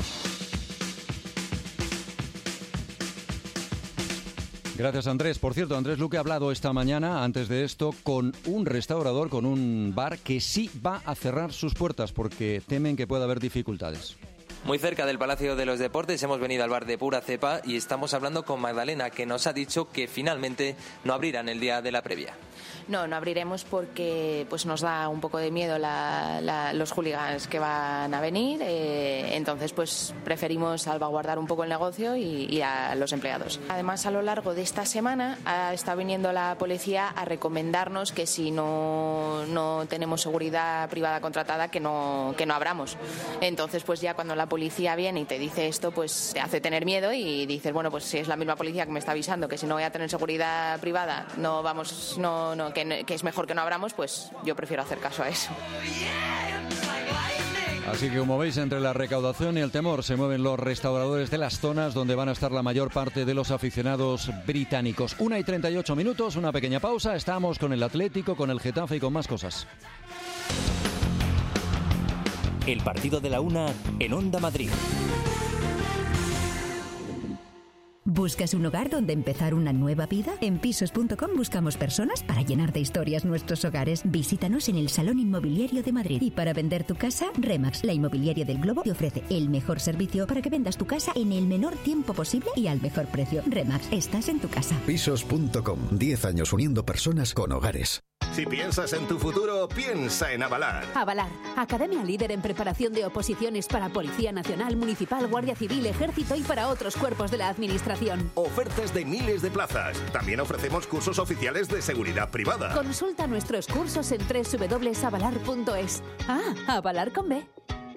Speaker 2: Gracias, Andrés. Por cierto, Andrés Luque ha hablado esta mañana, antes de esto, con un restaurador, con un bar que sí va a cerrar sus puertas porque temen que pueda haber dificultades.
Speaker 8: Muy cerca del Palacio de los Deportes hemos venido al bar de Pura Cepa y estamos hablando con Magdalena, que nos ha dicho que finalmente no abrirán el día de la previa.
Speaker 13: No abriremos porque pues nos da un poco de miedo los hooligans que van a venir, entonces pues preferimos salvaguardar un poco el negocio y a los empleados. Además, a lo largo de esta semana ha estado viniendo la policía a recomendarnos que si no tenemos seguridad privada contratada que no abramos. Entonces pues ya cuando la policía viene y te dice esto, pues te hace tener miedo y dices, bueno, pues si es la misma policía que me está avisando que si no voy a tener seguridad privada que es mejor que no abramos, pues yo prefiero hacer caso a eso.
Speaker 2: Así que, como veis, entre la recaudación y el temor se mueven los restauradores de las zonas donde van a estar la mayor parte de los aficionados británicos. 1:38, una pequeña pausa. Estamos con el Atlético, con el Getafe y con más cosas.
Speaker 1: El partido de la una en Onda Madrid.
Speaker 14: ¿Buscas un hogar donde empezar una nueva vida? En Pisos.com buscamos personas para llenar de historias nuestros hogares. Visítanos en el Salón Inmobiliario de Madrid. Y para vender tu casa, Remax, la inmobiliaria del Globo, te ofrece el mejor servicio para que vendas tu casa en el menor tiempo posible y al mejor precio. Remax, estás en tu casa.
Speaker 15: Pisos.com, 10 años uniendo personas con hogares.
Speaker 19: Si piensas en tu futuro, piensa en Avalar.
Speaker 16: Avalar, academia líder en preparación de oposiciones para Policía Nacional, Municipal, Guardia Civil, Ejército y para otros cuerpos de la Administración.
Speaker 19: Ofertas de miles de plazas. También ofrecemos cursos oficiales de seguridad privada.
Speaker 16: Consulta nuestros cursos en www.avalar.es. Avalar con B.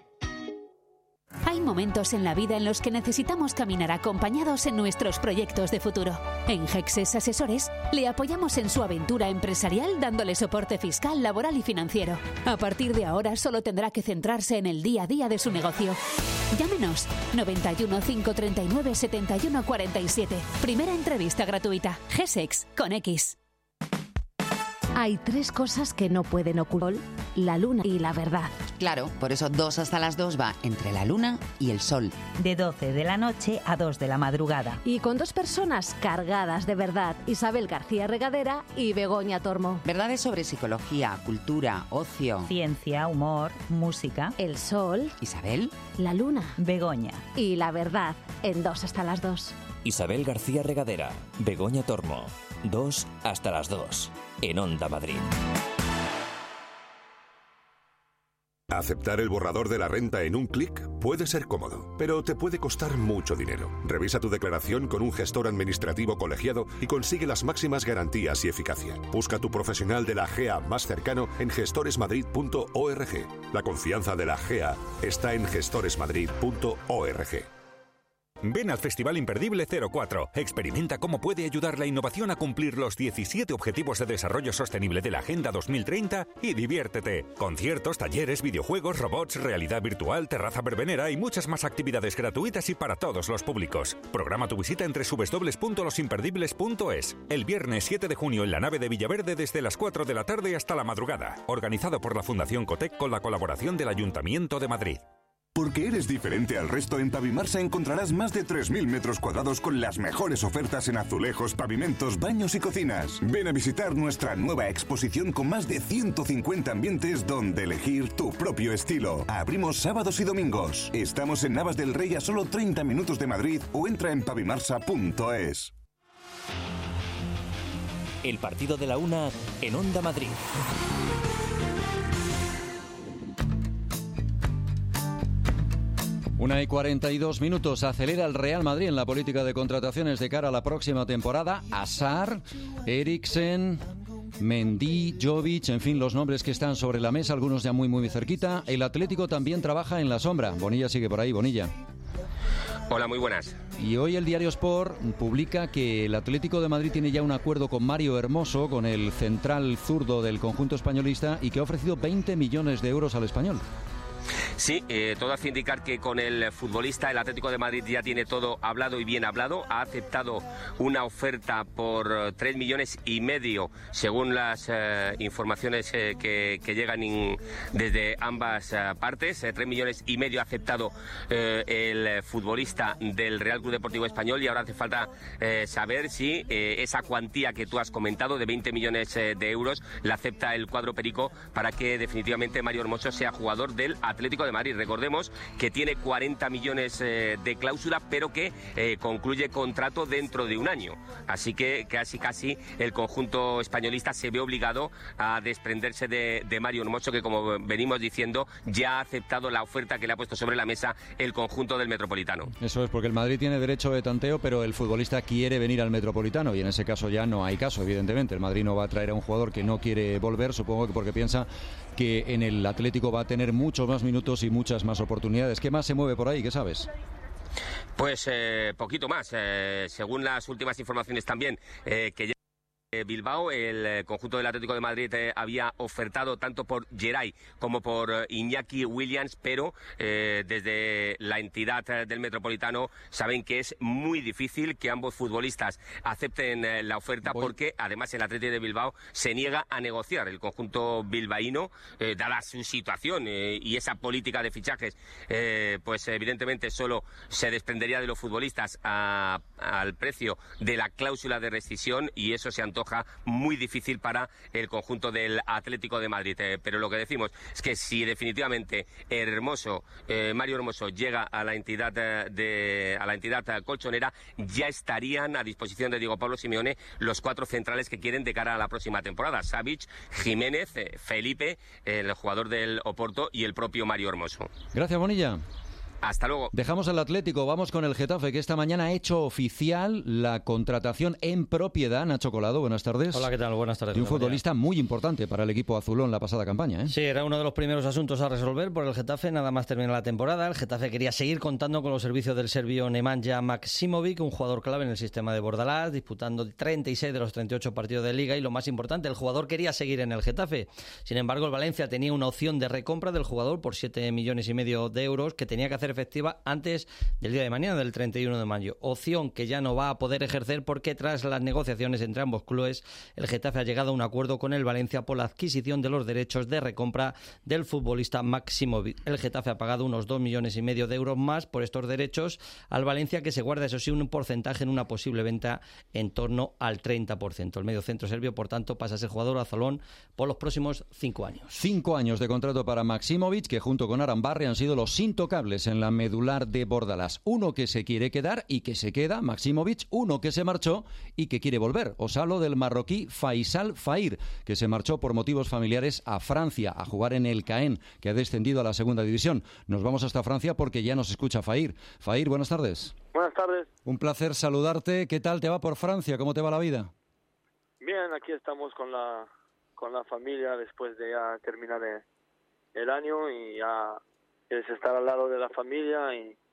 Speaker 16: Hay momentos en la vida en los que necesitamos caminar acompañados en nuestros proyectos de futuro. En Gexes Asesores le apoyamos en su aventura empresarial dándole soporte fiscal, laboral y financiero. A partir de ahora solo tendrá que centrarse en el día a día de su negocio. Llámenos 91 539 71 47. Primera entrevista gratuita. GESEX con X.
Speaker 21: Hay 3 cosas que no pueden ocultar: la luna y la verdad.
Speaker 26: Claro, por eso 2 hasta las 2 va entre la luna y el sol.
Speaker 27: De 12 de la noche a 2 de la madrugada.
Speaker 21: Y con 2 personas cargadas de verdad: Isabel García Regadera y Begoña Tormo.
Speaker 26: Verdades sobre psicología, cultura, ocio,
Speaker 27: ciencia, humor, música.
Speaker 21: El sol.
Speaker 26: Isabel.
Speaker 21: La luna.
Speaker 27: Begoña.
Speaker 21: Y la verdad en 2 hasta las 2.
Speaker 1: Isabel García Regadera, Begoña Tormo. 2 hasta las 2 en Onda Madrid.
Speaker 28: Aceptar el borrador de la renta en un clic puede ser cómodo, pero te puede costar mucho dinero. Revisa tu declaración con un gestor administrativo colegiado y consigue las máximas garantías y eficacia. Busca tu profesional de la GEA más cercano en gestoresmadrid.org. La confianza de la GEA está en gestoresmadrid.org.
Speaker 22: Ven al Festival Imperdible 04. Experimenta cómo puede ayudar la innovación a cumplir los 17 Objetivos de Desarrollo Sostenible de la Agenda 2030 y diviértete. Conciertos, talleres, videojuegos, robots, realidad virtual, terraza verbenera y muchas más actividades gratuitas y para todos los públicos. Programa tu visita en www.losimperdibles.es. El viernes 7 de junio en la nave de Villaverde desde las 4 de la tarde hasta la madrugada. Organizado por la Fundación Cotec con la colaboración del Ayuntamiento de Madrid.
Speaker 29: Porque eres diferente al resto, en Pavimarsa encontrarás más de 3.000 metros cuadrados con las mejores ofertas en azulejos, pavimentos, baños y cocinas. Ven a visitar nuestra nueva exposición con más de 150 ambientes donde elegir tu propio estilo. Abrimos sábados y domingos. Estamos en Navas del Rey a solo 30 minutos de Madrid o entra en pavimarsa.es.
Speaker 1: El partido de la una en Onda Madrid.
Speaker 2: Una y 42 minutos. Acelera el Real Madrid en la política de contrataciones de cara a la próxima temporada. Hazard, Eriksen, Mendy, Jovic, en fin, los nombres que están sobre la mesa, algunos ya muy cerquita. El Atlético también trabaja en la sombra. Bonilla sigue por ahí. Bonilla.
Speaker 7: Hola, muy buenas.
Speaker 2: Y hoy el diario Sport publica que el Atlético de Madrid tiene ya un acuerdo con Mario Hermoso, con el central zurdo del conjunto españolista, y que ha ofrecido 20 millones de euros al español.
Speaker 7: Sí, todo hace indicar que con el futbolista el Atlético de Madrid ya tiene todo hablado y bien hablado. Ha aceptado una oferta por 3,5 millones, según las informaciones que llegan desde ambas partes. 3,5 millones ha aceptado el futbolista del Real Club Deportivo Español, y ahora hace falta saber si esa cuantía que tú has comentado de 20 millones de euros la acepta el cuadro perico para que definitivamente Mario Hermoso sea jugador del Atlético de de Madrid. Recordemos que tiene 40 millones de cláusula, pero que concluye contrato dentro de un año. Así que casi el conjunto españolista se ve obligado a desprenderse de Mario Hermoso, que, como venimos diciendo, ya ha aceptado la oferta que le ha puesto sobre la mesa el conjunto del Metropolitano.
Speaker 2: Eso es, porque el Madrid tiene derecho de tanteo, pero el futbolista quiere venir al Metropolitano, y en ese caso ya no hay caso, evidentemente. El Madrid no va a traer a un jugador que no quiere volver, supongo que porque piensa que en el Atlético va a tener muchos más minutos y muchas más oportunidades. ¿Qué más se mueve por ahí? ¿Qué sabes?
Speaker 7: Pues poquito más, según las últimas informaciones también, que ya Bilbao, el conjunto del Atlético de Madrid había ofertado tanto por Geray como por Iñaki Williams, pero desde la entidad del Metropolitano saben que es muy difícil que ambos futbolistas acepten la oferta, porque además el Atlético de Bilbao se niega a negociar. El conjunto bilbaíno, dada su situación y esa política de fichajes, pues evidentemente solo se desprendería de los futbolistas al precio de la cláusula de rescisión, y eso se antoja muy difícil para el conjunto del Atlético de Madrid. Pero lo que decimos es que si definitivamente Mario Hermoso llega a la entidad colchonera, ya estarían a disposición de Diego Pablo Simeone los 4 centrales que quieren de cara a la próxima temporada: Savic, Jiménez, Felipe, el jugador del Oporto, y el propio Mario Hermoso.
Speaker 2: Gracias, Bonilla.
Speaker 7: Hasta luego.
Speaker 2: Dejamos al Atlético, vamos con el Getafe, que esta mañana ha hecho oficial la contratación en propiedad. Nacho Colado, buenas tardes.
Speaker 9: Hola, ¿qué tal? Buenas tardes.
Speaker 2: Y un futbolista muy importante para el equipo azulón la pasada campaña, ¿eh?
Speaker 9: Sí, era uno de los primeros asuntos a resolver por el Getafe, nada más terminar la temporada. El Getafe quería seguir contando con los servicios del serbio Nemanja Maksimovic, un jugador clave en el sistema de Bordalás, disputando 36 de los 38 partidos de Liga, y lo más importante, el jugador quería seguir en el Getafe. Sin embargo, el Valencia tenía una opción de recompra del jugador por 7,5 millones de euros que tenía que hacer efectiva antes del día de mañana, del 31 de mayo. Opción que ya no va a poder ejercer porque tras las negociaciones entre ambos clubes, el Getafe ha llegado a un acuerdo con el Valencia por la adquisición de los derechos de recompra del futbolista Maksimovic. El Getafe ha pagado unos 2,5 millones de euros más por estos derechos al Valencia, que se guarda, eso sí, un porcentaje en una posible venta en torno al 30%. El mediocentro serbio, por tanto, pasa a ser jugador azulón por los próximos 5 años.
Speaker 2: 5 años de contrato para Maksimovic, que junto con Arambarre han sido los intocables en la medular de Bordalás. Uno que se quiere quedar y que se queda, Maksimovic; uno que se marchó y que quiere volver. Os hablo del marroquí Faisal Fair, que se marchó por motivos familiares a Francia a jugar en el Caen, que ha descendido a la segunda división. Nos vamos hasta Francia porque ya nos escucha Fair. Fair, buenas tardes.
Speaker 3: Buenas tardes.
Speaker 2: Un placer saludarte. ¿Qué tal te va por Francia? ¿Cómo te va la vida?
Speaker 3: Bien, aquí estamos con la familia después de ya terminar el año, y ya es estar al lado de la familia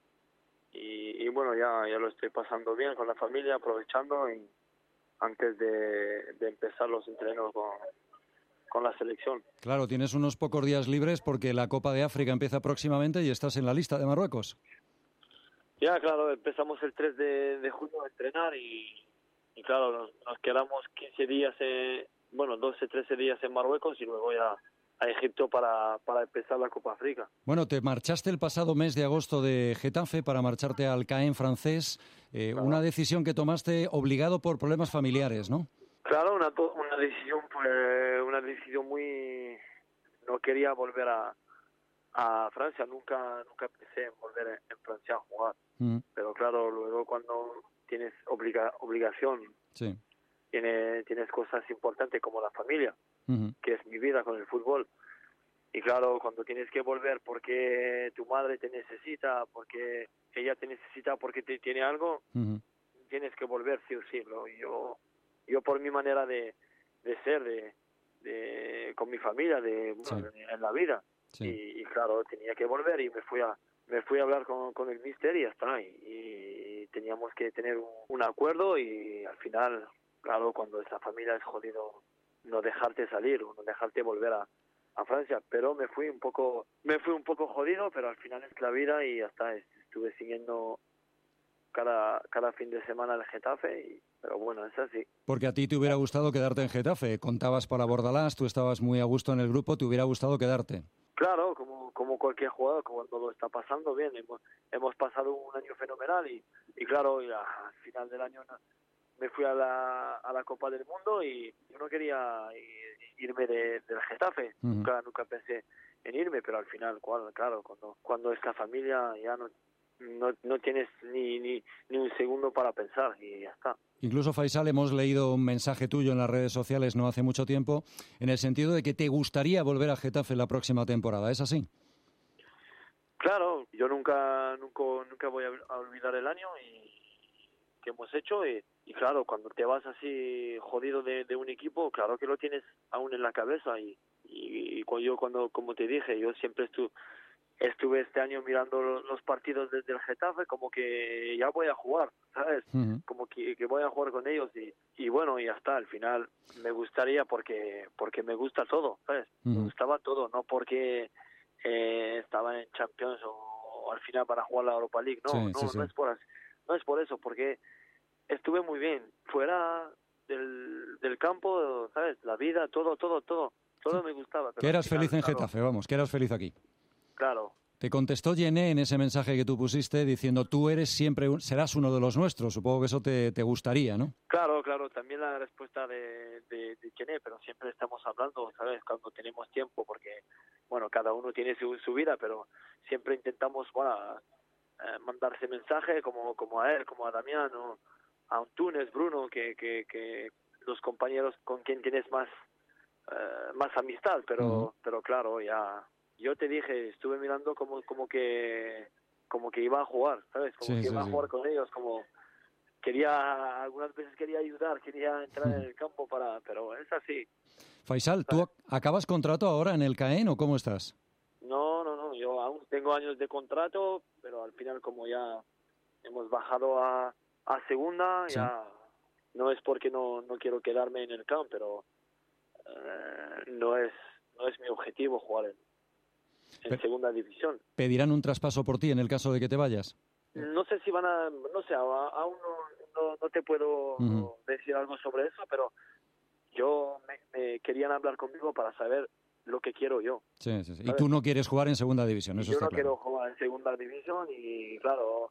Speaker 3: y bueno, ya lo estoy pasando bien con la familia, aprovechando y antes de empezar los entrenos con la selección.
Speaker 2: Claro, tienes unos pocos días libres porque la Copa de África empieza próximamente y estás en la lista de Marruecos.
Speaker 3: Ya, claro, empezamos el 3 de junio a entrenar y claro, nos quedamos 15 días, 12, 13 días en Marruecos y luego ya a Egipto para empezar la Copa África.
Speaker 2: Bueno, te marchaste el pasado mes de agosto de Getafe para marcharte al Caen francés, claro. Una decisión que tomaste obligado por problemas familiares, ¿no?
Speaker 3: Claro, una decisión muy... No quería volver a Francia, nunca pensé en volver en Francia a jugar. Pero claro, luego cuando tienes obligación,
Speaker 2: sí,
Speaker 3: tienes cosas importantes como la familia, que es mi vida con el fútbol. Y claro, cuando tienes que volver porque tu madre te necesita, porque ella te necesita, porque te tiene algo, tienes que volver sí o sí. Yo por mi manera de ser, con mi familia, en la vida. Sí. Y claro, tenía que volver y me fui a hablar con el míster y ya está. Y teníamos que tener un acuerdo y al final, claro, cuando esa familia es jodido no dejarte salir o no dejarte volver a Francia, pero me fui un poco jodido, pero al final es la vida y ya está. Estuve siguiendo cada fin de semana el Getafe, pero bueno, es así.
Speaker 2: Porque a ti te hubiera gustado quedarte en Getafe, contabas para Bordalás, tú estabas muy a gusto en el grupo, te hubiera gustado quedarte.
Speaker 3: Claro, como cualquier jugador, cuando lo está pasando bien, hemos pasado un año fenomenal y claro, y al final del año me fui a la Copa del Mundo y yo no quería irme del Getafe, nunca pensé irme, pero al final, claro, cuando es la familia ya no tienes ni un segundo para pensar y ya está.
Speaker 2: Incluso, Faisal, hemos leído un mensaje tuyo en las redes sociales no hace mucho tiempo, en el sentido de que te gustaría volver a Getafe la próxima temporada, ¿es así?
Speaker 3: Claro, yo nunca voy a olvidar el año que hemos hecho y claro, cuando te vas así jodido de un equipo, claro que lo tienes aún en la cabeza y cuando como te dije, yo siempre estuve este año mirando los partidos del Getafe como que ya voy a jugar, ¿sabes? Uh-huh. Como que voy a jugar con ellos y bueno, y ya está, al final me gustaría porque me gusta todo, ¿sabes? Uh-huh. Me gustaba todo, no porque estaba en Champions o al final para jugar la Europa League, no es por eso, porque estuve muy bien fuera del campo, ¿sabes? La vida, todo me gustaba.
Speaker 2: Que eras feliz en Getafe, vamos, que eras feliz aquí.
Speaker 3: Claro.
Speaker 2: Te contestó Yené en ese mensaje que tú pusiste diciendo tú serás uno de los nuestros. Supongo que eso te gustaría, ¿no?
Speaker 3: Claro, también la respuesta de Yené, pero siempre estamos hablando, ¿sabes? Cuando tenemos tiempo, porque, bueno, cada uno tiene su vida, pero siempre intentamos, mandarse mensaje como a él, como a Damián, o a Antunes, Bruno, que los compañeros con quien tienes más amistad, pero claro, ya... Yo te dije, estuve mirando como que iba a jugar, ¿sabes? Como que iba a jugar con ellos, como algunas veces quería ayudar, quería entrar en el campo pero es así.
Speaker 2: Faisal, ¿tú acabas contrato ahora en el CAEN o cómo estás?
Speaker 3: No, yo aún tengo años de contrato, pero al final como ya hemos bajado a segunda, sí. Ya no es porque no quiero quedarme en el campo, pero no es mi objetivo jugar en segunda división.
Speaker 2: ¿Pedirán un traspaso por ti en el caso de que te vayas?
Speaker 3: No sé si aún no te puedo decir algo sobre eso, pero yo me querían hablar conmigo para saber lo que quiero yo. Sí.
Speaker 2: Y tú no quieres jugar en segunda división, eso está claro.
Speaker 3: Yo no quiero jugar en segunda división y claro,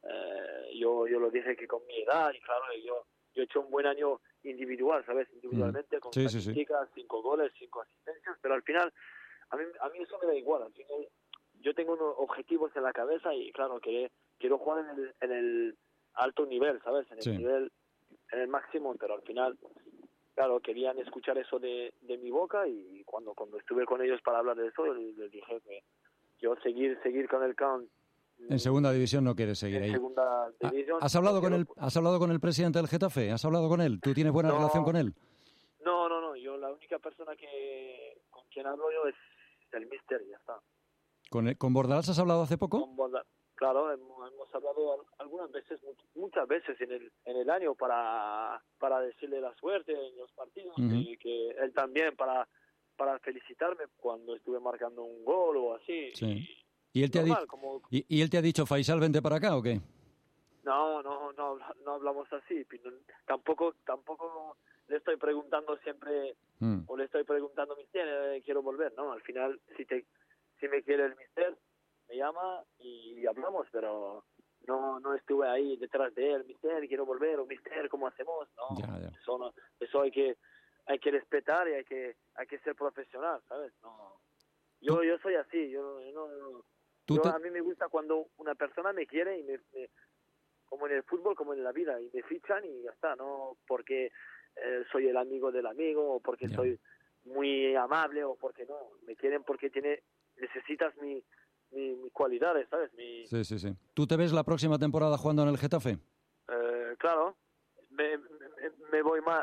Speaker 3: yo lo dije que con mi edad y claro, yo he hecho un buen año individual, ¿sabes? Individualmente, con estadísticas, 5 goles, 5 asistencias, pero al final a mí eso me da igual. Al final, yo tengo unos objetivos en la cabeza y claro, quiero jugar en el alto nivel, ¿sabes? En el nivel, en el máximo, pero al final, claro, querían escuchar eso de mi boca y cuando estuve con ellos para hablar de eso, les dije que yo seguir con el camp.
Speaker 2: En segunda división no quieres seguir ahí.
Speaker 3: En segunda división.
Speaker 2: ¿Has hablado con el presidente del Getafe? ¿Has hablado con él? ¿Tú tienes buena relación con él?
Speaker 3: No. Yo la única persona con quien hablo yo es el míster y ya está.
Speaker 2: ¿Con Bordalás has hablado hace poco?
Speaker 3: Con Bordalás, claro, hemos hablado algunas veces, muchas veces en el año para decirle la suerte en los partidos y que él también para felicitarme cuando estuve marcando un gol o así.
Speaker 2: Sí. ¿Y él te ha dicho, Faisal, vente para acá o qué?
Speaker 3: No hablamos así. Tampoco le estoy preguntando siempre o le estoy preguntando mister, quiero volver. No, al final si me quiere el mister me llama y hablamos, pero no estuve ahí detrás de él, mister, quiero volver, o mister, ¿cómo hacemos? No, ya. Eso hay que respetar y hay que ser profesional, ¿sabes? No, yo soy así, a mí me gusta cuando una persona me quiere y me como en el fútbol, como en la vida, y me fichan y ya está, no porque soy el amigo del amigo o porque soy muy amable o porque no, me quieren porque necesitas mi cualidades, ¿sabes?
Speaker 2: Sí. ¿Tú te ves la próxima temporada jugando en el Getafe?
Speaker 3: Claro, me voy más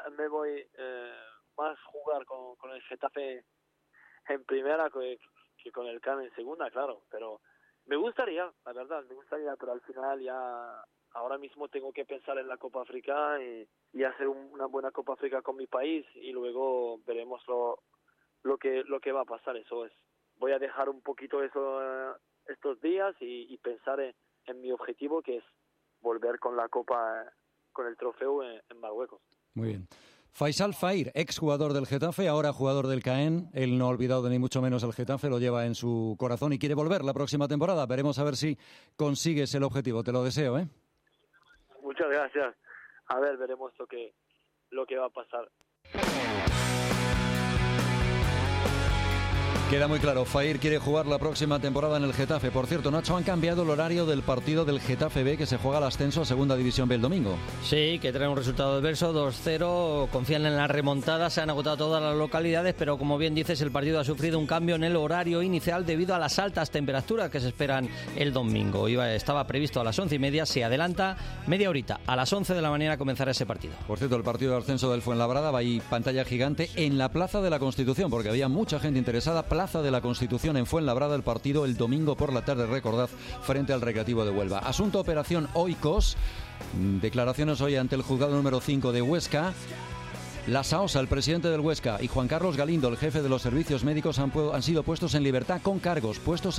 Speaker 3: jugar con el Getafe en primera que con el CAN en segunda, claro, pero me gustaría, la verdad, pero al final ya ahora mismo tengo que pensar en la Copa África y hacer una buena Copa África con mi país y luego veremos lo que va a pasar. Eso es, voy a dejar un poquito eso estos días y pensar en mi objetivo, que es volver con la Copa, con el trofeo en Marruecos.
Speaker 2: Muy bien. Faisal Fair, exjugador del Getafe, ahora jugador del CAEN. Él no ha olvidado ni mucho menos el Getafe, lo lleva en su corazón y quiere volver la próxima temporada. Veremos a ver si consigues el objetivo. Te lo deseo, ¿eh?
Speaker 3: Muchas gracias. A ver, veremos lo que va a pasar.
Speaker 2: Queda muy claro, Fair quiere jugar la próxima temporada en el Getafe. Por cierto, Nacho, han cambiado el horario del partido del Getafe B que se juega al ascenso a Segunda División B el domingo.
Speaker 9: Sí, que trae un resultado adverso, 2-0, confían en la remontada, se han agotado todas las localidades, pero como bien dices, el partido ha sufrido un cambio en el horario inicial debido a las altas temperaturas que se esperan el domingo. Estaba previsto a las 11:30, se adelanta media horita, a las 11 de la mañana comenzará ese partido.
Speaker 2: Por cierto, el partido de ascenso del Fuenlabrada va ahí pantalla gigante en la Plaza de la Constitución, porque había mucha gente interesada. Plaza de la Constitución en Fuenlabrada, el partido el domingo por la tarde, recordad, frente al Recreativo de Huelva. Asunto Operación Oikos, declaraciones hoy ante el juzgado número 5 de Huesca. La Saosa, el presidente del Huesca, y Juan Carlos Galindo, el jefe de los servicios médicos, han sido puestos en libertad con cargos,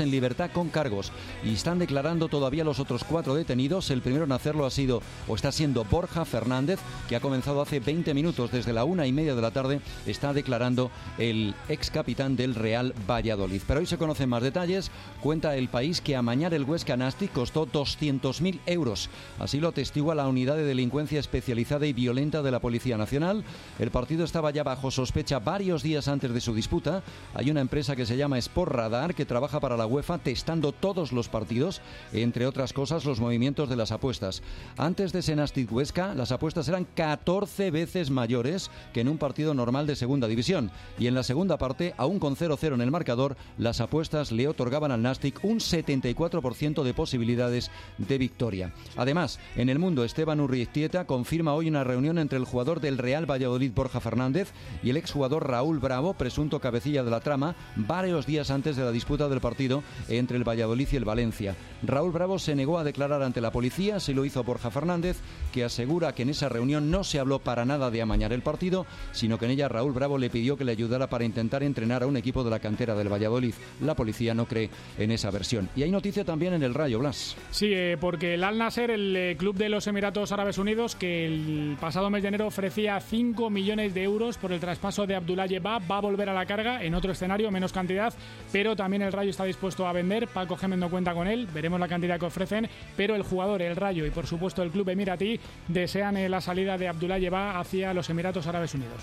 Speaker 2: y están declarando todavía los otros 4 detenidos. El primero en hacerlo está siendo Borja Fernández, que ha comenzado hace 20 minutos, desde la 1:30 de la tarde, está declarando el ex capitán del Real Valladolid. Pero hoy se conocen más detalles. Cuenta El País que amañar el Huesca Nastic costó 200.000 euros. Así lo atestigua la unidad de delincuencia especializada y violenta de la Policía Nacional. El partido estaba ya bajo sospecha varios días antes de su disputa. Hay una empresa que se llama Sport Radar que trabaja para la UEFA testando todos los partidos, entre otras cosas los movimientos de las apuestas. Antes de ese Nastic Huesca, las apuestas eran 14 veces mayores que en un partido normal de Segunda División. Y en la segunda parte, aún con 0-0 en el marcador, las apuestas le otorgaban al Nastic un 74% de posibilidades de victoria. Además, en El Mundo, Esteban Urriztieta confirma hoy una reunión entre el jugador del Real Valladolid, Borja Fernández, y el exjugador Raúl Bravo, presunto cabecilla de la trama, varios días antes de la disputa del partido entre el Valladolid y el Valencia. Raúl Bravo se negó a declarar ante la policía, se lo hizo Borja Fernández, que asegura que en esa reunión no se habló para nada de amañar el partido, sino que en ella Raúl Bravo le pidió que le ayudara para intentar entrenar a un equipo de la cantera del Valladolid. La policía no cree en esa versión. Y hay noticia también en el Rayo, Blas.
Speaker 5: Sí, porque el Al Nasser, el club de los Emiratos Árabes Unidos, que el pasado mes de enero ofrecía 5 millones de euros por el traspaso de Abdullah Yeba, va a volver a la carga en otro escenario, menos cantidad, pero también el Rayo está dispuesto a vender. Paco Gémez no cuenta con él, veremos la cantidad que ofrecen, pero el jugador, el Rayo y por supuesto el club emiratí desean la salida de Abdullah Yeba hacia los Emiratos Árabes Unidos.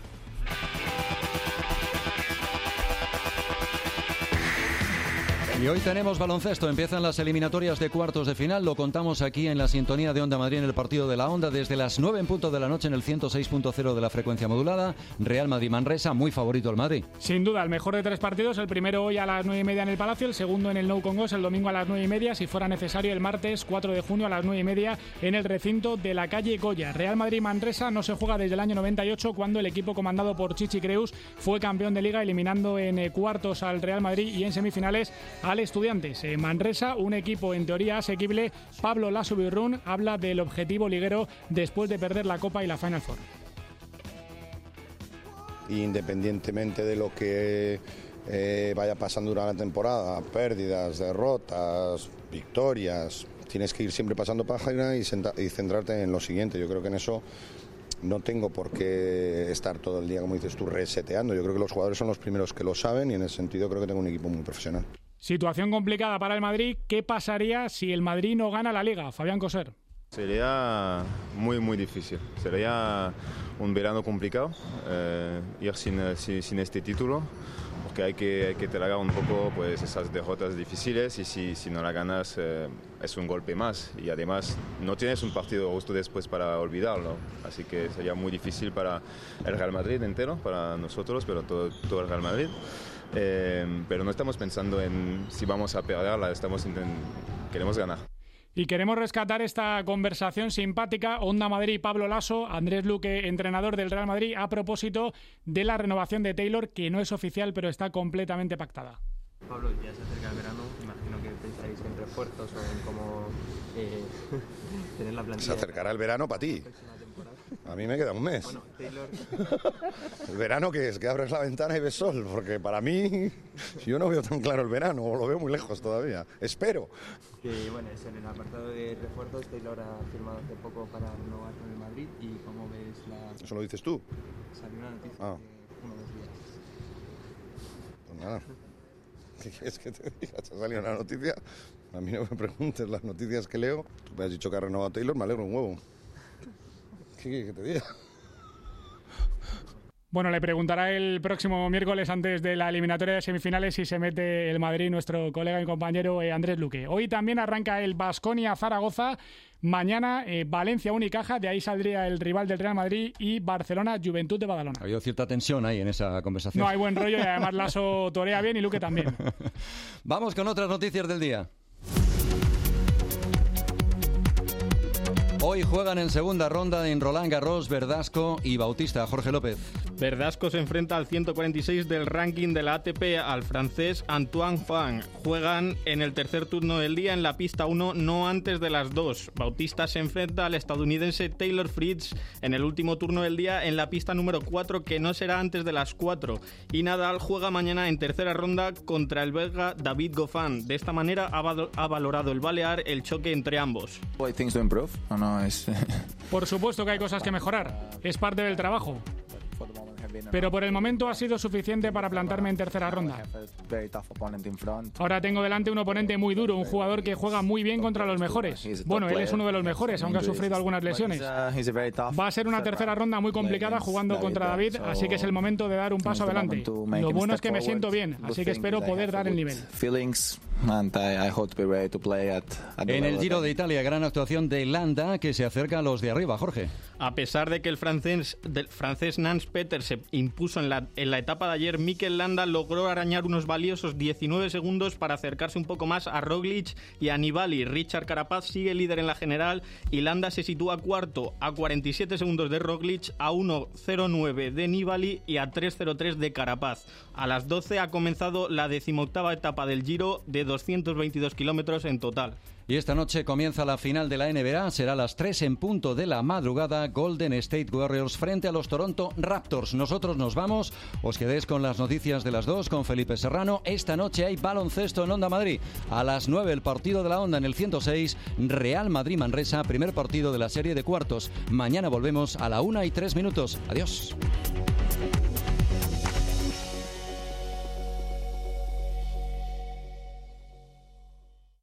Speaker 2: Y hoy tenemos baloncesto, empiezan las eliminatorias de cuartos de final, lo contamos aquí en la sintonía de Onda Madrid en el partido de la Onda desde las 9 en punto de la noche en el 106.0 de la frecuencia modulada. Real Madrid-Manresa, muy favorito el Madrid.
Speaker 5: Sin duda, el mejor de 3 partidos, el primero hoy a las 9:30 en el Palacio, el segundo en el Nou Congost el domingo a las 9:30, si fuera necesario el martes 4 de junio a las 9:30 en el recinto de la calle Goya. Real Madrid-Manresa no se juega desde el año 98, cuando el equipo comandado por Chichi Creus fue campeón de Liga, eliminando en cuartos al Real Madrid y en semifinales al Estudiantes. En Manresa, un equipo en teoría asequible. Pablo Lasso Birrún habla del objetivo liguero después de perder la Copa y la Final Four.
Speaker 4: Independientemente de lo que vaya pasando durante la temporada, pérdidas, derrotas, victorias, tienes que ir siempre pasando página y centrarte en lo siguiente. Yo creo que en eso no tengo por qué estar todo el día, como dices tú, reseteando. Yo creo que los jugadores son los primeros que lo saben y en ese sentido creo que tengo un equipo muy profesional.
Speaker 5: Situación complicada para el Madrid. ¿Qué pasaría si el Madrid no gana la Liga? Fabián Coser.
Speaker 6: Sería muy difícil. Sería un verano complicado, ir sin este título, porque hay que tragar un poco pues, esas derrotas difíciles y si no la ganas es un golpe más y además no tienes un partido justo después para olvidarlo. Así que sería muy difícil para el Real Madrid entero, para nosotros, pero todo el Real Madrid. Pero no estamos pensando en si vamos a perderla, queremos ganar.
Speaker 5: Y queremos rescatar esta conversación simpática. Onda Madrid, Pablo Lasso, Andrés Luque, entrenador del Real Madrid, a propósito de la renovación de Taylor, que no es oficial, pero está completamente pactada.
Speaker 10: Pablo, ya se acerca el verano, imagino que pensáis en refuerzos o en cómo tener la plantilla.
Speaker 4: Se acercará el verano para ti. A mí me queda un mes.
Speaker 10: Bueno, Taylor...
Speaker 4: El verano que es que abres la ventana y ves sol, porque para mí yo no veo tan claro el verano, o lo veo muy lejos todavía. Espero.
Speaker 10: Que bueno, en el apartado de refuerzos, Taylor ha firmado hace poco para renovar con el Madrid. ¿Y cómo ves la...?
Speaker 4: ¿Eso lo dices tú?
Speaker 10: Salió una noticia hace uno o 2 días.
Speaker 4: Pues nada. ¿Qué quieres que te diga? ¿Te ha salido una noticia? A mí no me preguntes las noticias que leo. Tú me has dicho que ha renovado Taylor, me alegro un huevo. ¿Qué quieres que te diga?
Speaker 5: Bueno, le preguntará el próximo miércoles antes de la eliminatoria de semifinales si se mete el Madrid nuestro colega y compañero Andrés Luque. Hoy también arranca el Baskonia-Zaragoza. Mañana Valencia Unicaja, de ahí saldría el rival del Real Madrid, y Barcelona Juventud de Badalona.
Speaker 2: Ha habido cierta tensión ahí en esa conversación.
Speaker 5: No, hay buen rollo y además Lasso torea bien y Luque también.
Speaker 2: Vamos con otras noticias del día. Hoy juegan en segunda ronda en Roland Garros Verdasco y Bautista. Jorge López.
Speaker 8: Verdasco se enfrenta al 146 del ranking de la ATP, al francés Antoine Fang. Juegan en el tercer turno del día en la pista 1, no antes de las 2. Bautista se enfrenta al estadounidense Taylor Fritz en el último turno del día en la pista número 4, que no será antes de las 4. Y Nadal juega mañana en tercera ronda contra el belga David Goffin. De esta manera ha valorado el balear el choque entre ambos.
Speaker 5: Por supuesto que hay cosas que mejorar. Es parte del trabajo. Pero por el momento ha sido suficiente para plantarme en tercera ronda. Ahora tengo delante un oponente muy duro, un jugador que juega muy bien contra los mejores. Bueno, él es uno de los mejores, aunque ha sufrido algunas lesiones. Va a ser una tercera ronda muy complicada jugando contra David, así que es el momento de dar un paso adelante. Lo bueno es que me siento bien, así que espero poder dar el nivel.
Speaker 2: En el Giro de Italia, gran actuación de Landa, que se acerca a los de arriba, Jorge.
Speaker 8: A pesar de que el francés Nance Peter se impuso en la etapa de ayer, Mikel Landa logró arañar unos valiosos 19 segundos para acercarse un poco más a Roglic y a Nibali. Richard Carapaz sigue líder en la general y Landa se sitúa cuarto, a 47 segundos de Roglic, a 1.09 de Nibali y a 3.03 de Carapaz. A las 12 ha comenzado la 18ª etapa del Giro, de 222 kilómetros en total.
Speaker 2: Y esta noche comienza la final de la NBA, será a las 3 en punto de la madrugada, Golden State Warriors frente a los Toronto Raptors. Nosotros nos vamos, os quedéis con las noticias de las 2 con Felipe Serrano. Esta noche hay baloncesto en Onda Madrid. A las 9 el partido de la Onda en el 106, Real Madrid-Manresa, primer partido de la serie de cuartos. Mañana volvemos a la 1:03. Adiós.